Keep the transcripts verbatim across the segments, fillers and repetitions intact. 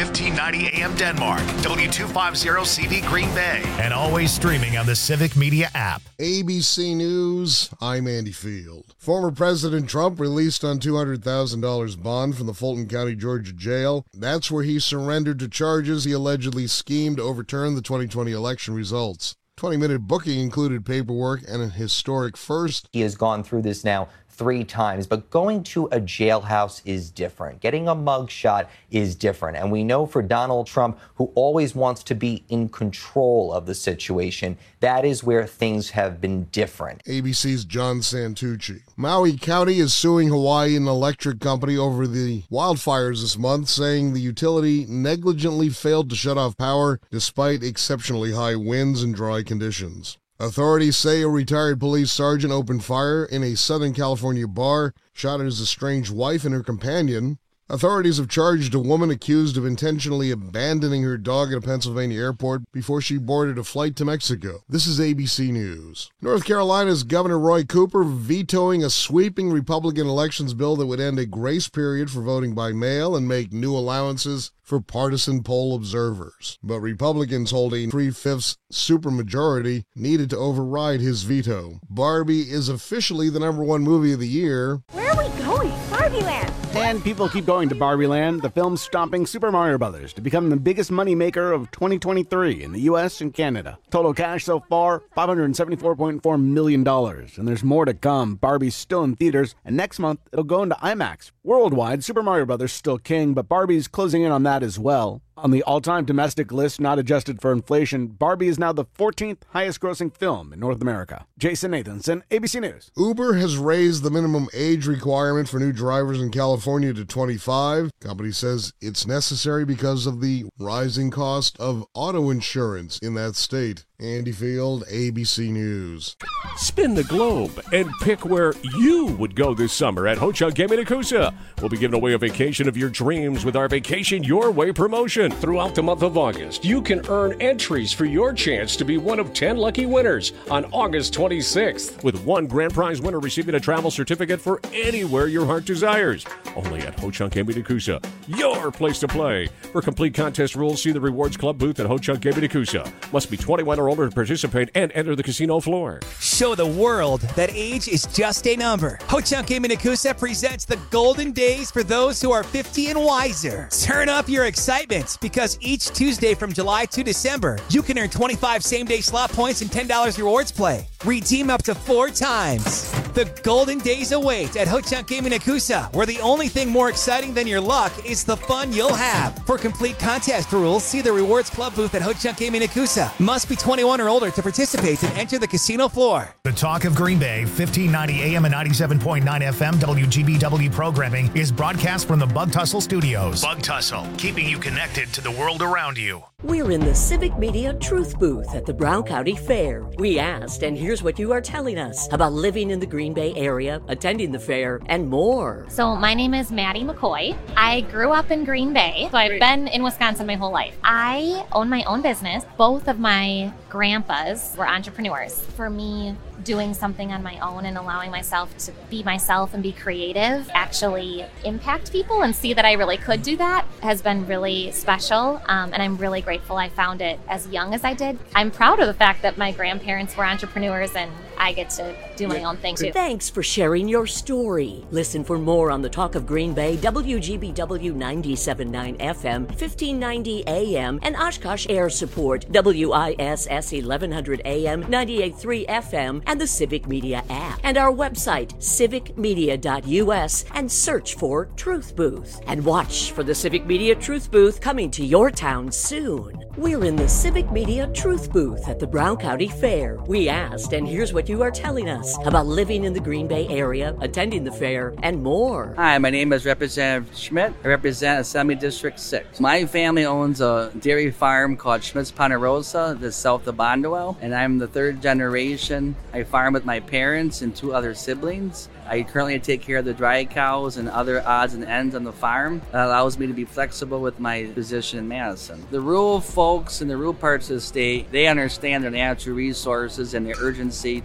fifteen ninety A M Denmark, W two fifty C V Green Bay, and always streaming on the Civic Media app. A B C News, I'm Andy Field. Former President Trump released on two hundred thousand dollars bond from the Fulton County, Georgia jail. That's where he surrendered to charges he allegedly schemed to overturn the twenty twenty election results. twenty-minute booking included paperwork and a historic first. He has gone through this now three times, but going to a jailhouse is different. Getting a mugshot is different. And we know for Donald Trump, who always wants to be in control of the situation, that is where things have been different. A B C's John Santucci. Maui County is suing Hawaiian Electric Company over the wildfires this month, saying the utility negligently failed to shut off power despite exceptionally high winds and dry conditions. Authorities say a retired police sergeant opened fire in a Southern California bar, shot at his estranged wife and her companion. Authorities have charged a woman accused of intentionally abandoning her dog at a Pennsylvania airport before she boarded a flight to Mexico. This is A B C News. North Carolina's Governor Roy Cooper vetoing a sweeping Republican elections bill that would end a grace period for voting by mail and make new allowances for partisan poll observers. But Republicans hold a three-fifths supermajority needed to override his veto. Barbie is officially the number one movie of the year. Where are we going? Barbie Land! And people keep going to Barbie Land, the film stomping Super Mario Brothers to become the biggest moneymaker of twenty twenty-three in the U S and Canada. Total cash so far, five hundred seventy-four point four million dollars. And there's more to come. Barbie's still in theaters, and next month it'll go into IMAX. Worldwide, Super Mario Brothers still king, but Barbie's closing in on that as well. On the all-time domestic list, not adjusted for inflation, Barbie is now the fourteenth highest-grossing film in North America. Jason Nathanson, A B C News. Uber has raised the minimum age requirement for new drivers in California to twenty-five. Company says it's necessary because of the rising cost of auto insurance in that state. Andy Field, A B C News. Spin the globe and pick where you would go this summer at Ho-Chunk Gaming Nakusa. We'll be giving away a vacation of your dreams with our Vacation Your Way promotion. Throughout the month of August, you can earn entries for your chance to be one of ten lucky winners on August twenty-sixth, with one grand prize winner receiving a travel certificate for anywhere your heart desires. Only at Ho-Chunk Gaming Nakusa, your place to play. For complete contest rules, see the Rewards Club booth at Ho-Chunk Gaming Nakusa. Must be twenty-one or older to participate and enter the casino floor. Show the world that age is just a number. Ho-Chunk Gaming Nakusa presents the golden days for those who are fifty and wiser. Turn up your excitement, because each Tuesday from July to December, you can earn twenty-five same-day slot points and ten dollars rewards play. Redeem up to four times. The golden days await at Ho-Chunk Gaming Nakusa, where the only thing more exciting than your luck is the fun you'll have. For complete contest rules, see the Rewards Club booth at Ho-Chunk Gaming Nakusa. Must be twenty-one or older to participate and enter the casino floor. The Talk of Green Bay, fifteen ninety A M and ninety-seven point nine F M W G B W programming is broadcast from the Bug Tussle Studios. Bug Tussle, keeping you connected to the world around you. We're in the Civic Media Truth Booth at the Brown County Fair. We asked, and here's what you are telling us about living in the Green Bay area, attending the fair, and more. So my name is Maddie McCoy. I grew up in Green Bay, so I've been in Wisconsin my whole life. I own my own business. Both of my grandpas were entrepreneurs. For me, doing something on my own and allowing myself to be myself and be creative, actually impact people and see that I really could do that has been really special. Um, and I'm really grateful I found it as young as I did. I'm proud of the fact that my grandparents were entrepreneurs and I get to do my own thing too. Thanks for sharing your story. Listen for more on the Talk of Green Bay, W G B W ninety-seven point nine F M, fifteen ninety A M, and Oshkosh Air Support, W I S S eleven hundred A M, ninety-eight point three F M, and the Civic Media app. And our website, civic media dot U S, and search for Truth Booth. And watch for the Civic Media Truth Booth coming to your town soon. We're in the Civic Media Truth Booth at the Brown County Fair. We asked, and here's what you are telling us about living in the Green Bay area, attending the fair, and more. Hi, my name is Representative Schmidt. I represent Assembly District six. My family owns a dairy farm called Schmidt's Ponderosa, that's south of Bondwell, and I'm the third generation. I farm with my parents and two other siblings. I currently take care of the dry cows and other odds and ends on the farm. That allows me to be flexible with my position in Madison. The rural folks in the rural parts of the state, they understand their natural resources and the urgency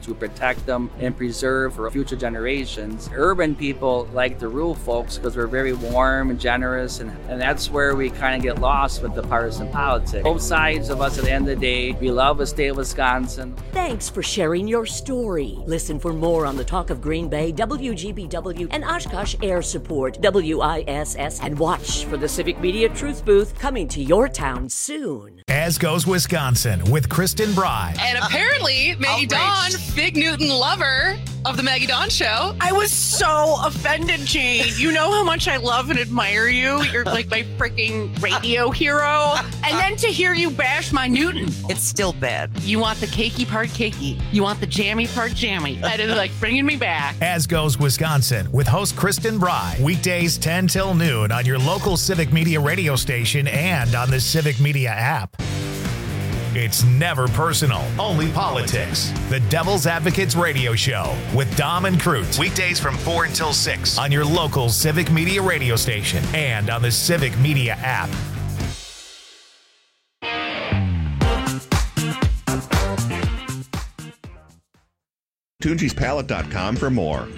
to protect them and preserve for future generations. Urban people like the rural folks because we're very warm and generous, and, and that's where we kind of get lost with the partisan politics. Both sides of us at the end of the day, we love the state of Wisconsin. Thanks for sharing your story. Listen for more on the Talk of Green Bay, W G B W, and Oshkosh Air Support, W I S S, and watch for the Civic Media Truth Booth coming to your town soon. As Goes Wisconsin with Kristen Bry. And apparently, Maggie Dawn, Big Newton lover of the Maggie Dawn Show. I was so offended, Jane. You know how much I love and admire you. You're like my freaking radio hero. And then to hear you bash my Newton. It's still bad. You want the cakey part cakey. You want the jammy part jammy. That is like bringing me back. As Goes Wisconsin with host Kristen Bry. Weekdays ten till noon on your local Civic Media radio station and on the Civic Media app. It's never personal, only politics. The Devil's Advocates Radio Show with Dom and Cruz. Weekdays from four until six on your local Civic Media radio station and on the Civic Media app. Tunji's Pallet dot com for more.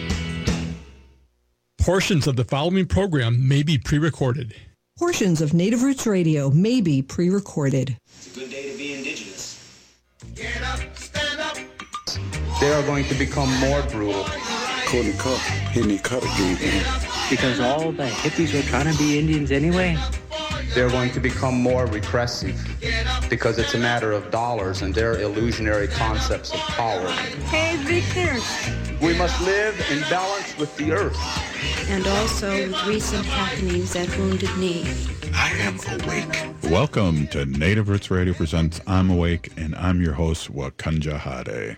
Portions of the following program may be pre-recorded. Portions of Native Roots Radio may be pre-recorded. It's a good day to be indigenous. Get up, stand up. They are going to become more brutal. Couldn't cut, hitting cut again. Because all the hippies were trying to be Indians anyway. They're going to become more repressive because it's a matter of dollars and their illusionary concepts of power. Hey, Victor. We must live in balance with the earth. And also with recent happenings at Wounded Knee. I am awake. Welcome to Native Roots Radio presents I'm Awake, and I'm your host, Wakanja Hade.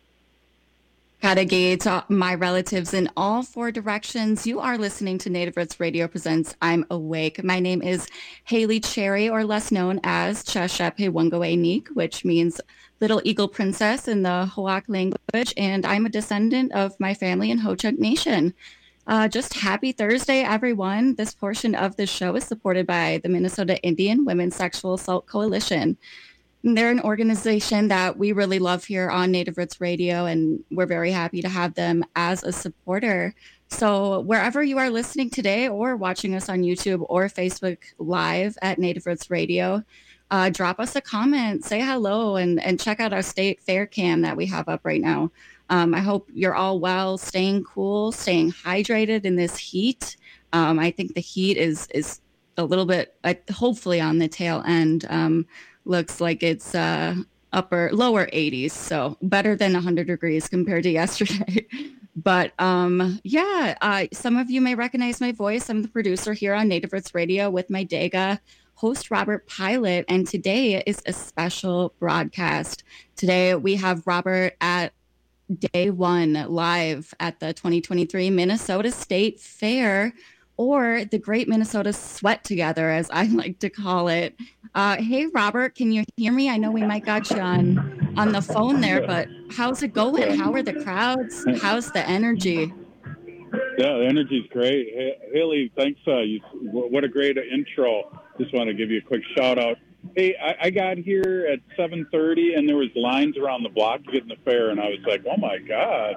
Kadagate, uh, my relatives in all four directions. You are listening to Native Roots Radio presents I'm Awake. My name is Haley Cherry, or less known as Chashape Wangawenik, which means Little Eagle Princess in the Hoak language, and I'm a descendant of my family in Ho-Chunk Nation. Uh, just happy Thursday, everyone. This portion of the show is supported by the Minnesota Indian Women's Sexual Assault Coalition. They're an organization that we really love here on Native Roots Radio, and we're very happy to have them as a supporter. So wherever you are listening today or watching us on YouTube or Facebook Live at Native Roots Radio, uh, drop us a comment, say hello, and, and check out our state fair cam that we have up right now. Um, I hope you're all well, staying cool, staying hydrated in this heat. Um, I think the heat is is a little bit, uh, hopefully on the tail end. Um, looks like it's uh, upper, lower eighties, so better than one hundred degrees compared to yesterday. But um, yeah, uh, some of you may recognize my voice. I'm the producer here on Native Roots Radio with my Dega host, Robert Pilot, and today is a special broadcast. Today we have Robert at day one live at the twenty twenty-three Minnesota State Fair, or the Great Minnesota Sweat Together, as I like to call it. Uh, hey, Robert, can you hear me? I know we might got you on, on the phone there, but how's it going? How are the crowds? How's the energy? Yeah, the energy's great. Hey, Haley, thanks. Uh, you, what a great intro. Just want to give you a quick shout out. Hey, I, I got here at seven thirty, and there was lines around the block to get in the fair, and I was like, oh, my God.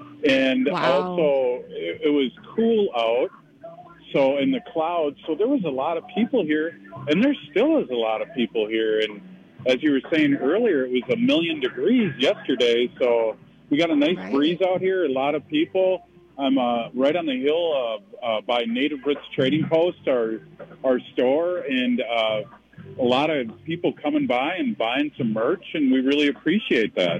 And wow. also, it, it was cool out. So in the clouds, so there was a lot of people here, and there still is a lot of people here. And as you were saying earlier, it was a million degrees yesterday, so we got a nice right. breeze out here, a lot of people. I'm uh, right on the hill uh, uh, by Native Roots Trading Post, our, our store, and uh, a lot of people coming by and buying some merch, and we really appreciate that.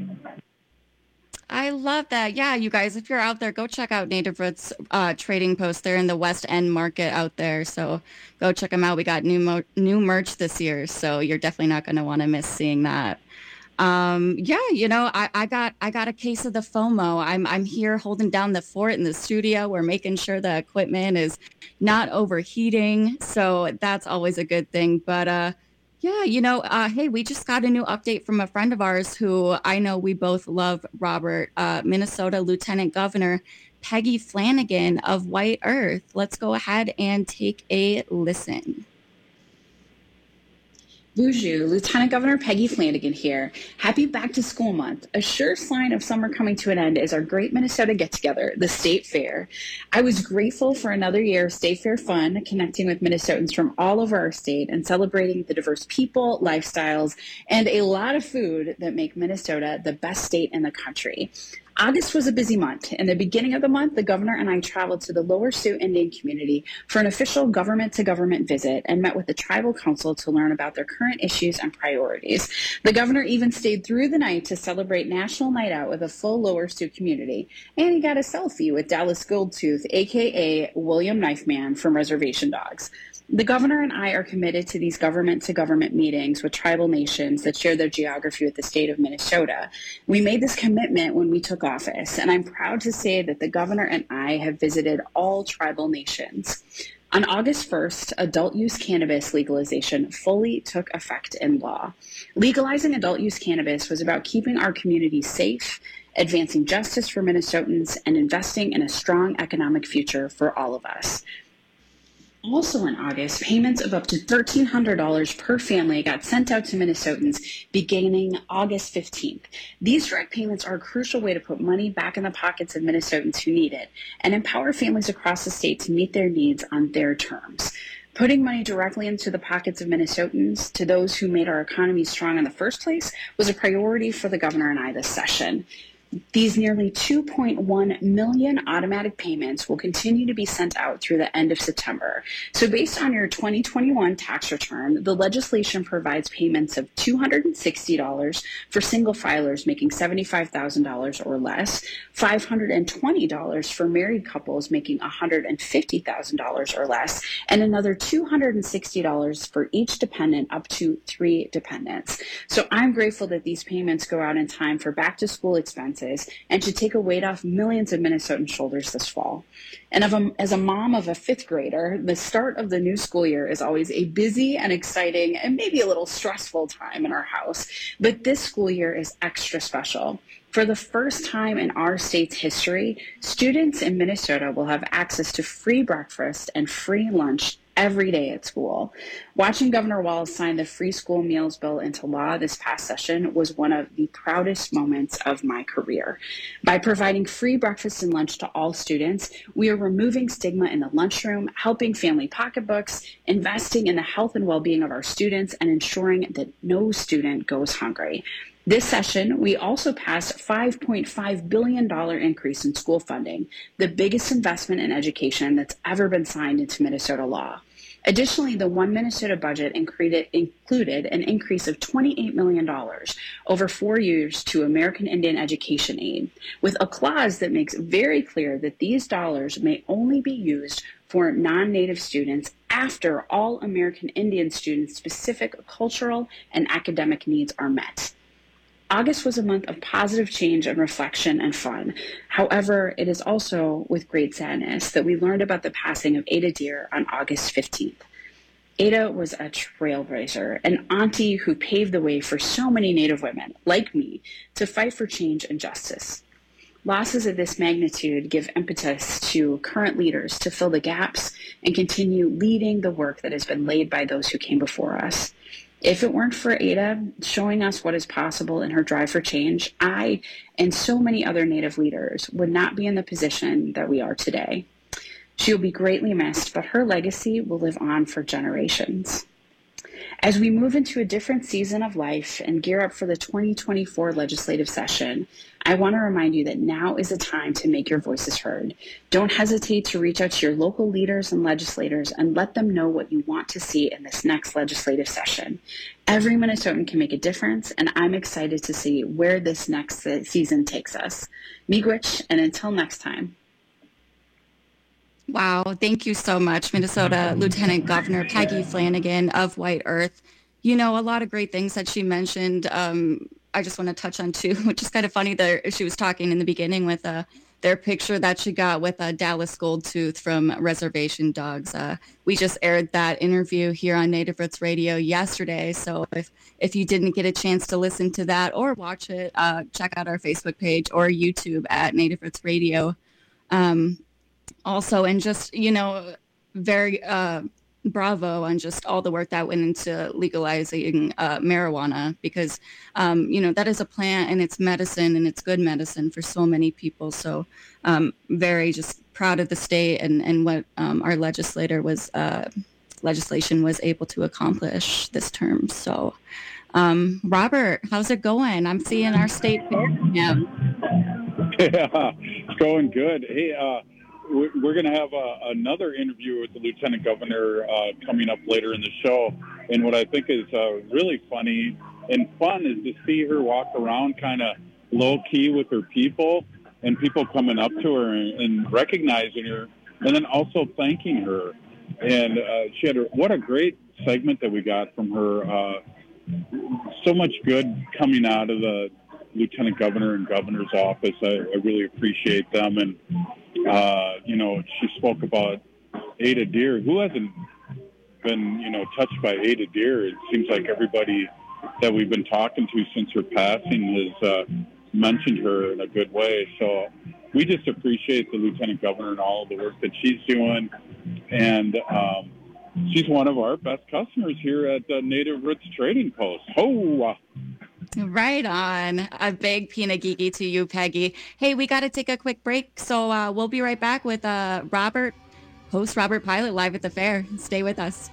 I love that. Yeah, you guys, if you're out there, go check out Native Roots uh, Trading Post. They're in the West End Market out there, so go check them out. We got new mo- new merch this year, so you're definitely not going to want to miss seeing that. Um, yeah, you know, I, I got I got a case of the FOMO. I'm I'm here holding down the fort in the studio. We're making sure the equipment is not overheating, so that's always a good thing. But uh, yeah, you know, uh, hey, we just got a new update from a friend of ours who I know we both love, Robert, uh, Minnesota Lieutenant Governor Peggy Flanagan of White Earth. Let's go ahead and take a listen. Bonjour, Lieutenant Governor Peggy Flanagan here. Happy Back to School Month. A sure sign of summer coming to an end is our Great Minnesota Get-Together, the State Fair. I was grateful for another year of State Fair fun, connecting with Minnesotans from all over our state and celebrating the diverse people, lifestyles, and a lot of food that make Minnesota the best state in the country. August was a busy month. In the beginning of the month, the governor and I traveled to the Lower Sioux Indian community for an official government-to-government visit and met with the tribal council to learn about their current issues and priorities. The governor even stayed through the night to celebrate National Night Out with a full Lower Sioux community. And he got a selfie with Dallas Goldtooth, a k a. William Knifeman from Reservation Dogs. The governor and I are committed to these government-to-government meetings with tribal nations that share their geography with the state of Minnesota. We made this commitment when we took office, and I'm proud to say that the governor and I have visited all tribal nations. On August first, adult-use cannabis legalization fully took effect in law. Legalizing adult-use cannabis was about keeping our community safe, advancing justice for Minnesotans, and investing in a strong economic future for all of us. Also in August, payments of up to thirteen hundred dollars per family got sent out to Minnesotans beginning August fifteenth. These direct payments are a crucial way to put money back in the pockets of Minnesotans who need it and empower families across the state to meet their needs on their terms. Putting money directly into the pockets of Minnesotans, to those who made our economy strong in the first place, was a priority for the governor and I this session. These nearly two point one million automatic payments will continue to be sent out through the end of September. So based on your twenty twenty-one tax return, the legislation provides payments of two hundred sixty dollars for single filers making seventy-five thousand dollars or less, five hundred twenty dollars for married couples making one hundred fifty thousand dollars or less, and another two hundred sixty dollars for each dependent up to three dependents. So I'm grateful that these payments go out in time for back to school expenses and should take a weight off millions of Minnesotan shoulders this fall. And of a, as a mom of a fifth grader, the start of the new school year is always a busy and exciting and maybe a little stressful time in our house. But this school year is extra special. For the first time in our state's history, students in Minnesota will have access to free breakfast and free lunch every day at school. Watching Governor Walz sign the free school meals bill into law this past session was one of the proudest moments of my career. By providing free breakfast and lunch to all students, we are removing stigma in the lunchroom, helping family pocketbooks, investing in the health and well-being of our students, and ensuring that no student goes hungry. This session, we also passed a five point five billion dollars increase in school funding, the biggest investment in education that's ever been signed into Minnesota law. Additionally, the One Minnesota budget included, included an increase of twenty-eight million dollars over four years to American Indian Education Aid, with a clause that makes very clear that these dollars may only be used for non-Native students after all American Indian students' specific cultural and academic needs are met. August was a month of positive change and reflection and fun. However, it is also with great sadness that we learned about the passing of Ada Deer on August fifteenth. Ada was a trailblazer, an auntie who paved the way for so many Native women, like me, to fight for change and justice. Losses of this magnitude give impetus to current leaders to fill the gaps and continue leading the work that has been laid by those who came before us. If it weren't for Ada showing us what is possible in her drive for change, I and so many other Native leaders would not be in the position that we are today. She will be greatly missed, but her legacy will live on for generations. As we move into a different season of life and gear up for the twenty twenty-four legislative session, I want to remind you that now is a time to make your voices heard. Don't hesitate to reach out to your local leaders and legislators and let them know what you want to see in this next legislative session. Every Minnesotan can make a difference, and I'm excited to see where this next season takes us. Miigwech, and until next time. Wow, thank you so much, Minnesota Lieutenant Governor Peggy Flanagan of White Earth. You know, a lot of great things that she mentioned. Um, I just want to touch on two, which is kind of funny that she was talking in the beginning with uh, their picture that she got with uh, Dallas Goldtooth from Reservation Dogs. Uh, we just aired that interview here on Native Roots Radio yesterday. So if, if you didn't get a chance to listen to that or watch it, uh, check out our Facebook page or YouTube at Native Roots Radio. Um, Also, and just, you know, very uh, bravo on just all the work that went into legalizing uh, marijuana, because, um, you know, that is a plant and it's medicine and it's good medicine for so many people. So um, very just proud of the state and, and what um, our legislator was, uh, legislation was able to accomplish this term. So, um, Robert, how's it going? I'm seeing our state fair. Yeah. Yeah, it's going good. Hey, uh, we're going to have uh, another interview with the Lieutenant Governor uh, coming up later in the show. And what I think is uh, really funny and fun is to see her walk around kind of low-key with her people and people coming up to her and, and recognizing her and then also thanking her. And uh, she had a, what a great segment that we got from her. Uh, so much good coming out of the Lieutenant Governor and Governor's office. I, I really appreciate them. And, uh, you know, she spoke about Ada Deer. Who hasn't been, you know, touched by Ada Deer? It seems like everybody that we've been talking to since her passing has uh, mentioned her in a good way. So we just appreciate the Lieutenant Governor and all of the work that she's doing. And um, she's one of our best customers here at uh, Native Roots Trading Post. Oh, Right on. A big peanut geeky to you, Peggy. Hey, we got to take a quick break, so uh, we'll be right back with uh, Robert, host Robert Pilot, live at the fair. Stay with us.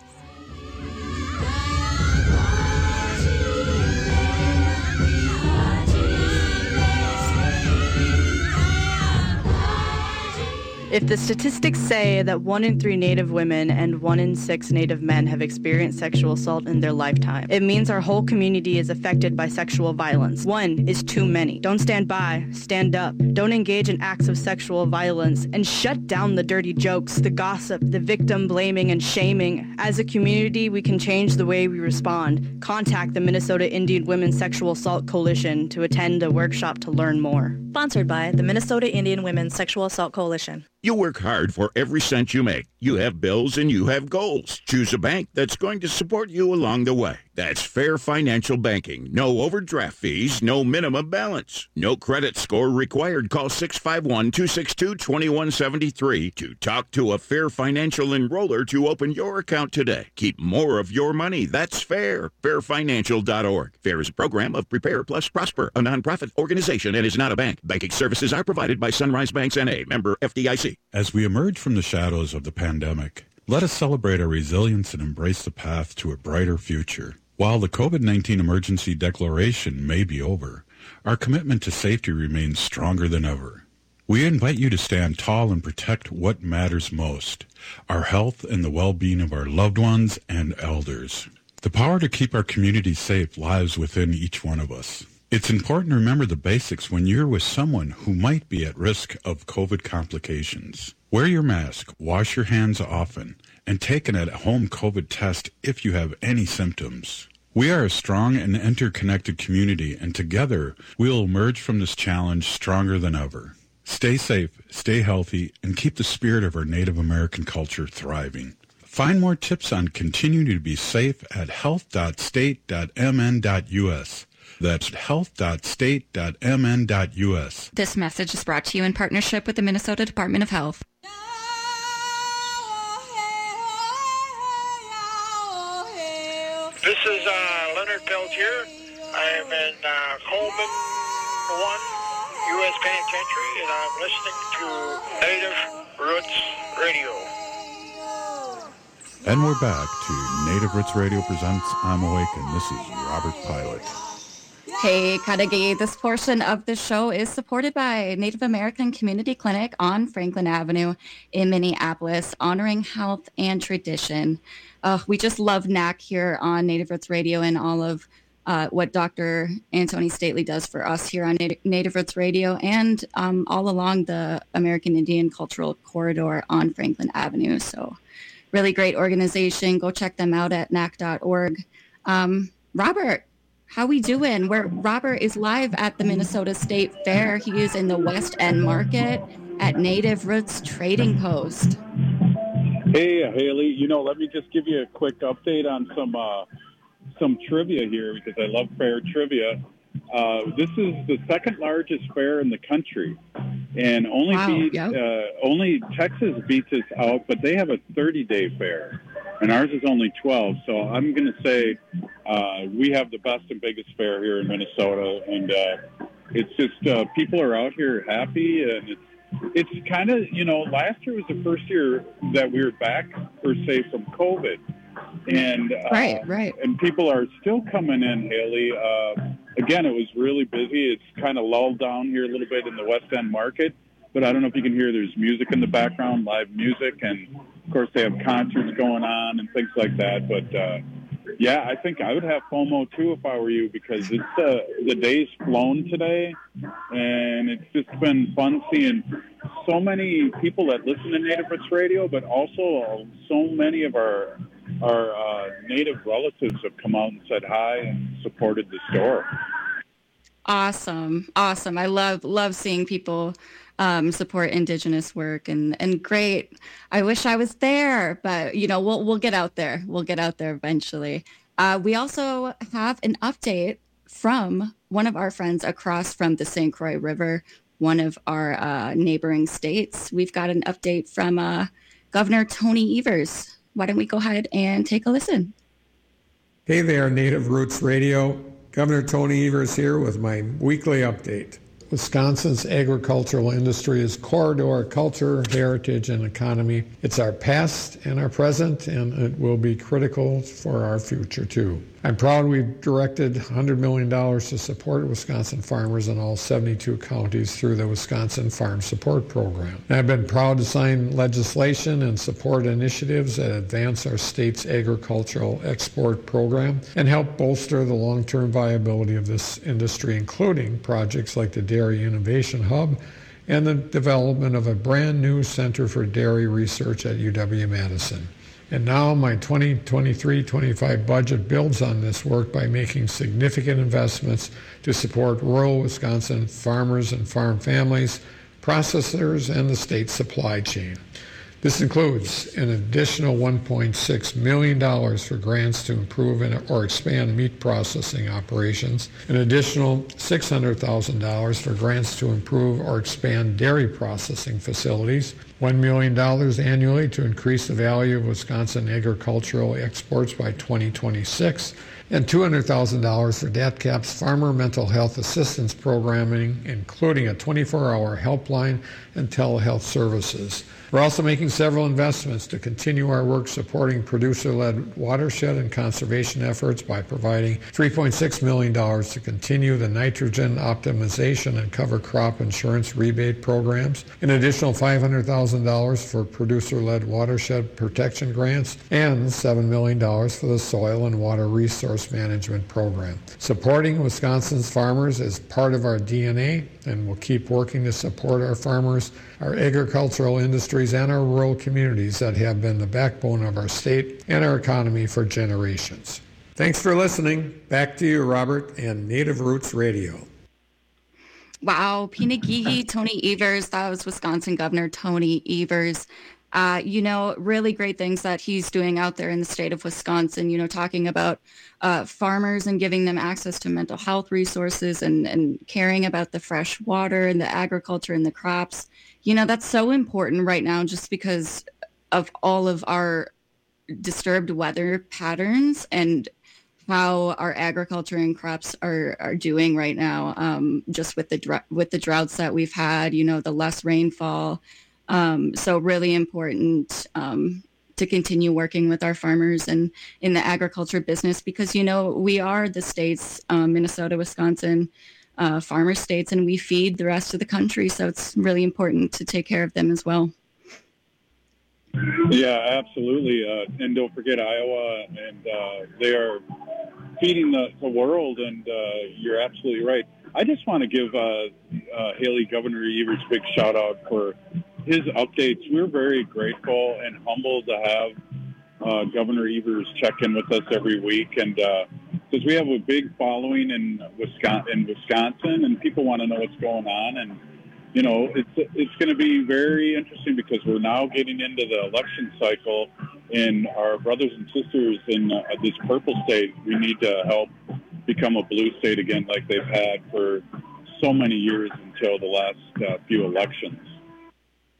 If the statistics say that one in three Native women and one in six Native men have experienced sexual assault in their lifetime, it means our whole community is affected by sexual violence. One is too many. Don't stand by, stand up. Don't engage in acts of sexual violence and shut down the dirty jokes, the gossip, the victim blaming and shaming. As a community, we can change the way we respond. Contact the Minnesota Indian Women's Sexual Assault Coalition to attend a workshop to learn more. Sponsored by the Minnesota Indian Women's Sexual Assault Coalition. You work hard for every cent you make. You have bills and you have goals. Choose a bank that's going to support you along the way. That's Fair Financial Banking. No overdraft fees, no minimum balance. No credit score required. Call six five one, two six two, two one seven three to talk to a Fair Financial enroller to open your account today. Keep more of your money. That's fair. fair financial dot org. FAIR is a program of Prepare Plus Prosper, a nonprofit organization and is not a bank. Banking services are provided by Sunrise Banks N A, member F D I C. As we emerge from the shadows of the pandemic, let us celebrate our resilience and embrace the path to a brighter future. While the COVID nineteen emergency declaration may be over, our commitment to safety remains stronger than ever. We invite you to stand tall and protect what matters most, our health and the well-being of our loved ones and elders. The power to keep our community safe lies within each one of us. It's important to remember the basics when you're with someone who might be at risk of COVID complications. Wear your mask, wash your hands often, and take an at-home COVID test if you have any symptoms. We are a strong and interconnected community, and together we'll emerge from this challenge stronger than ever. Stay safe, stay healthy, and keep the spirit of our Native American culture thriving. Find more tips on continuing to be safe at health dot state dot m n dot u s. That's health dot state dot m n dot u s. This message is brought to you in partnership with the Minnesota Department of Health. This is uh, Leonard Peltier. I am in uh, Coleman one U S Penitentiary, and I'm listening to Native Roots Radio. And we're back to Native Roots Radio presents I'm Awake, and this is Robert Pilot. Hey, Kadagi. This portion of the show is supported by Native American Community Clinic on Franklin Avenue in Minneapolis, honoring health and tradition. Uh, we just love N A C here on Native Roots Radio and all of uh, what Doctor Antoni Stately does for us here on Native, Native Roots Radio and um, all along the American Indian Cultural Corridor on Franklin Avenue. So really great organization. Go check them out at N A C dot org. Um, Robert, how we doing? Where Robert is live at the Minnesota State Fair. He is in the West End Market at Native Roots Trading Post. Hey, Haley. You know, let me just give you a quick update on some uh, some trivia here because I love fair trivia. Uh, this is the second largest fair in the country, and only wow, beat, yep. uh, only Texas beats us out, but they have a thirty-day fair. and ours is only twelve. So I'm going to say uh, we have the best and biggest fair here in Minnesota, and uh, it's just uh, people are out here happy, and it's it's kind of, you know, last year was the first year that we were back per se from COVID, and uh, right, right, and people are still coming in, Haley. Uh, again, it was really busy. It's kind of lulled down here a little bit in the West End market. But I don't know if you can hear, there's music in the background, live music, and of course they have concerts going on and things like that. But uh, yeah, I think I would have FOMO too if I were you, because it's uh, the day's flown today, and it's just been fun seeing so many people that listen to Native Roots Radio, but also so many of our our uh, Native relatives have come out and said hi and supported the store. Awesome, awesome! I love love seeing people um, support Indigenous work, and and great. I wish I was there, but you know we'll we'll get out there. We'll get out there eventually. Uh, we also have an update from one of our friends across from the Saint Croix River, one of our uh, neighboring states. We've got an update from uh, Governor Tony Evers. Why don't we go ahead and take a listen? Hey there, Native Roots Radio. Governor Tony Evers here with my weekly update. Wisconsin's agricultural industry is core to our culture, heritage, and economy. It's our past and our present, and it will be critical for our future, too. I'm proud we've directed one hundred million dollars to support Wisconsin farmers in all seventy-two counties through the Wisconsin Farm Support Program. And I've been proud to sign legislation and support initiatives that advance our state's agricultural export program and help bolster the long-term viability of this industry, including projects like the Dairy Innovation Hub and the development of a brand new Center for Dairy Research at U W-Madison. And now my twenty twenty-three twenty-five budget builds on this work by making significant investments to support rural Wisconsin farmers and farm families, processors, and the state supply chain. This includes an additional one point six million dollars for grants to improve or expand meat processing operations, an additional six hundred thousand dollars for grants to improve or expand dairy processing facilities, one million dollars annually to increase the value of Wisconsin agricultural exports by twenty twenty-six, and two hundred thousand dollars for D A T C A P's Farmer Mental Health Assistance Programming, including a twenty-four hour helpline and telehealth services. We're also making several investments to continue our work supporting producer-led watershed and conservation efforts by providing three point six million dollars to continue the nitrogen optimization and cover crop insurance rebate programs, an additional five hundred thousand dollars for producer-led watershed protection grants, and seven million dollars for the Soil and Water Resource Management Program. Supporting Wisconsin's farmers is part of our D N A, and we'll keep working to support our farmers, our agricultural industries, and our rural communities that have been the backbone of our state and our economy for generations. Thanks for listening. Back to you, Robert, and Native Roots Radio. Wow, Pinagigi, Tony Evers. That was Wisconsin Governor Tony Evers. Uh, you know, really great things that he's doing out there in the state of Wisconsin, you know, talking about uh, farmers and giving them access to mental health resources and, and caring about the fresh water and the agriculture and the crops. You know, that's so important right now just because of all of our disturbed weather patterns and how our agriculture and crops are, are doing right now, um, just with the dr- with the droughts that we've had, you know, the less rainfall. Um, so really important um, to continue working with our farmers and in the agriculture business because, you know, we are the states, um, Minnesota, Wisconsin, uh, farmer states, and we feed the rest of the country. So it's really important to take care of them as well. Yeah, absolutely. Uh, and don't forget Iowa, and uh, they are feeding the, the world, and uh, you're absolutely right. I just want to give uh, uh, Haley, Governor Evers, a big shout out for his updates. We're very grateful and humbled to have uh, Governor Evers check in with us every week, and because uh, we have a big following in Wisconsin, in Wisconsin, and people want to know what's going on. And you know, it's it's going to be very interesting because we're now getting into the election cycle, and our brothers and sisters in uh, this purple state, we need to help become a blue state again, like they've had for so many years until the last uh, few elections.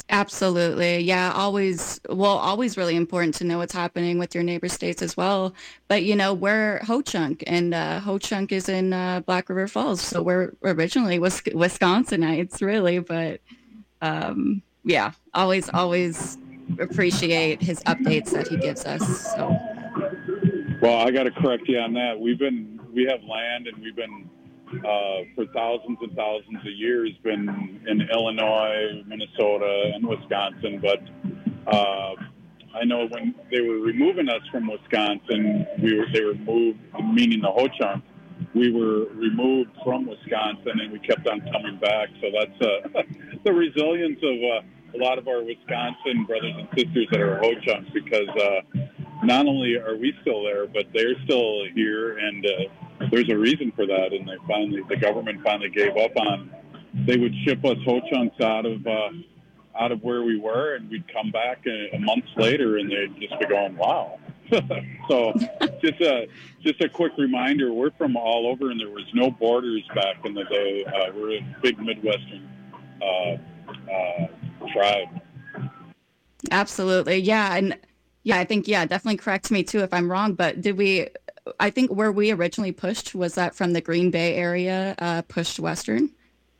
Absolutely. Yeah, always, well, always really important to know what's happening with your neighbor states as well. But, you know, we're Ho-Chunk, and uh, Ho-Chunk is in uh, Black River Falls. So we're originally Wis- Wisconsinites, really. But, um, yeah, always, always appreciate his updates that he gives us. So. Well, I got to correct you on that. We've been, we have land, and we've been, Uh, for thousands and thousands of years, been in Illinois, Minnesota, and Wisconsin. But uh, I know when they were removing us from Wisconsin, we were they were moved, meaning the Ho-Chunk. We were removed from Wisconsin, and we kept on coming back. So that's uh, the resilience of uh, a lot of our Wisconsin brothers and sisters that are Ho-Chunks, because uh, not only are we still there, but they're still here, and uh, there's a reason for that. And they finally, the government finally gave up on. They would ship us Ho-Chunks out of uh, out of where we were, and we'd come back a, a month later, and they'd just be going, "Wow." So, just a just a quick reminder: we're from all over, and there was no borders back in the day. Uh, we're a big Midwestern uh, uh, tribe. Absolutely, yeah, and yeah, I think yeah, definitely correct me too if I'm wrong. But did we? I think where we originally pushed was that from the Green Bay area, uh, pushed western.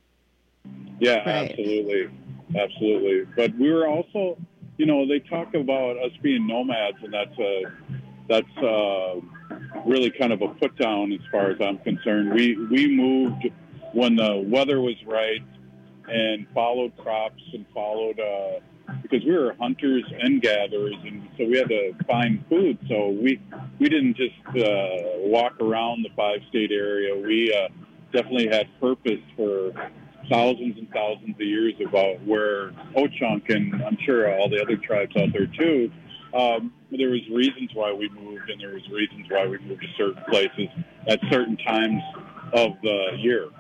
Yeah, right. absolutely, absolutely. But we were also, you know, they talk about us being nomads, and that's a that's uh, really kind of a put down as far as I'm concerned. We we moved when the weather was right, and followed crops and followed uh, because we were hunters and gatherers, and so we had to find food. So we we didn't just uh, walk around the five state area. We uh, definitely had purpose for thousands and thousands of years about where Ho-Chunk, and I'm sure all the other tribes out there too, um, there was reasons why we moved, and there was reasons why we moved to certain places at certain times of the year.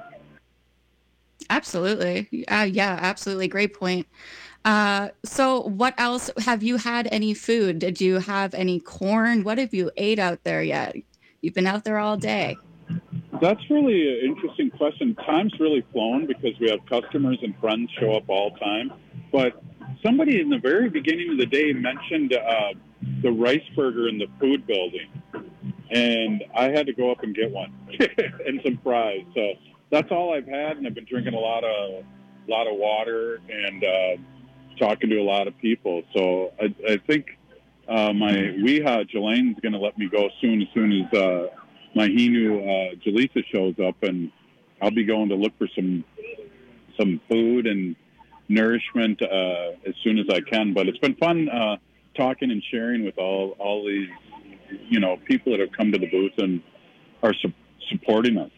Absolutely. Uh, yeah, absolutely. Great point. Uh, so what else? Have you had any food? Did you have any corn? What have you ate out there yet? You've been out there all day. That's really an interesting question. Time's really flown because we have customers and friends show up all the time. But somebody in the very beginning of the day mentioned uh, the rice burger in the food building. And I had to go up and get one and some fries. So that's all I've had, and I've been drinking a lot of a lot of water and uh, talking to a lot of people. So I, I think uh, my Weha, Jelane's going to let me go soon, as soon as uh, my Hinu uh, Jaleesa shows up, and I'll be going to look for some some food and nourishment uh, as soon as I can. But it's been fun uh, talking and sharing with all all these, you know, people that have come to the booth and are su- supporting us.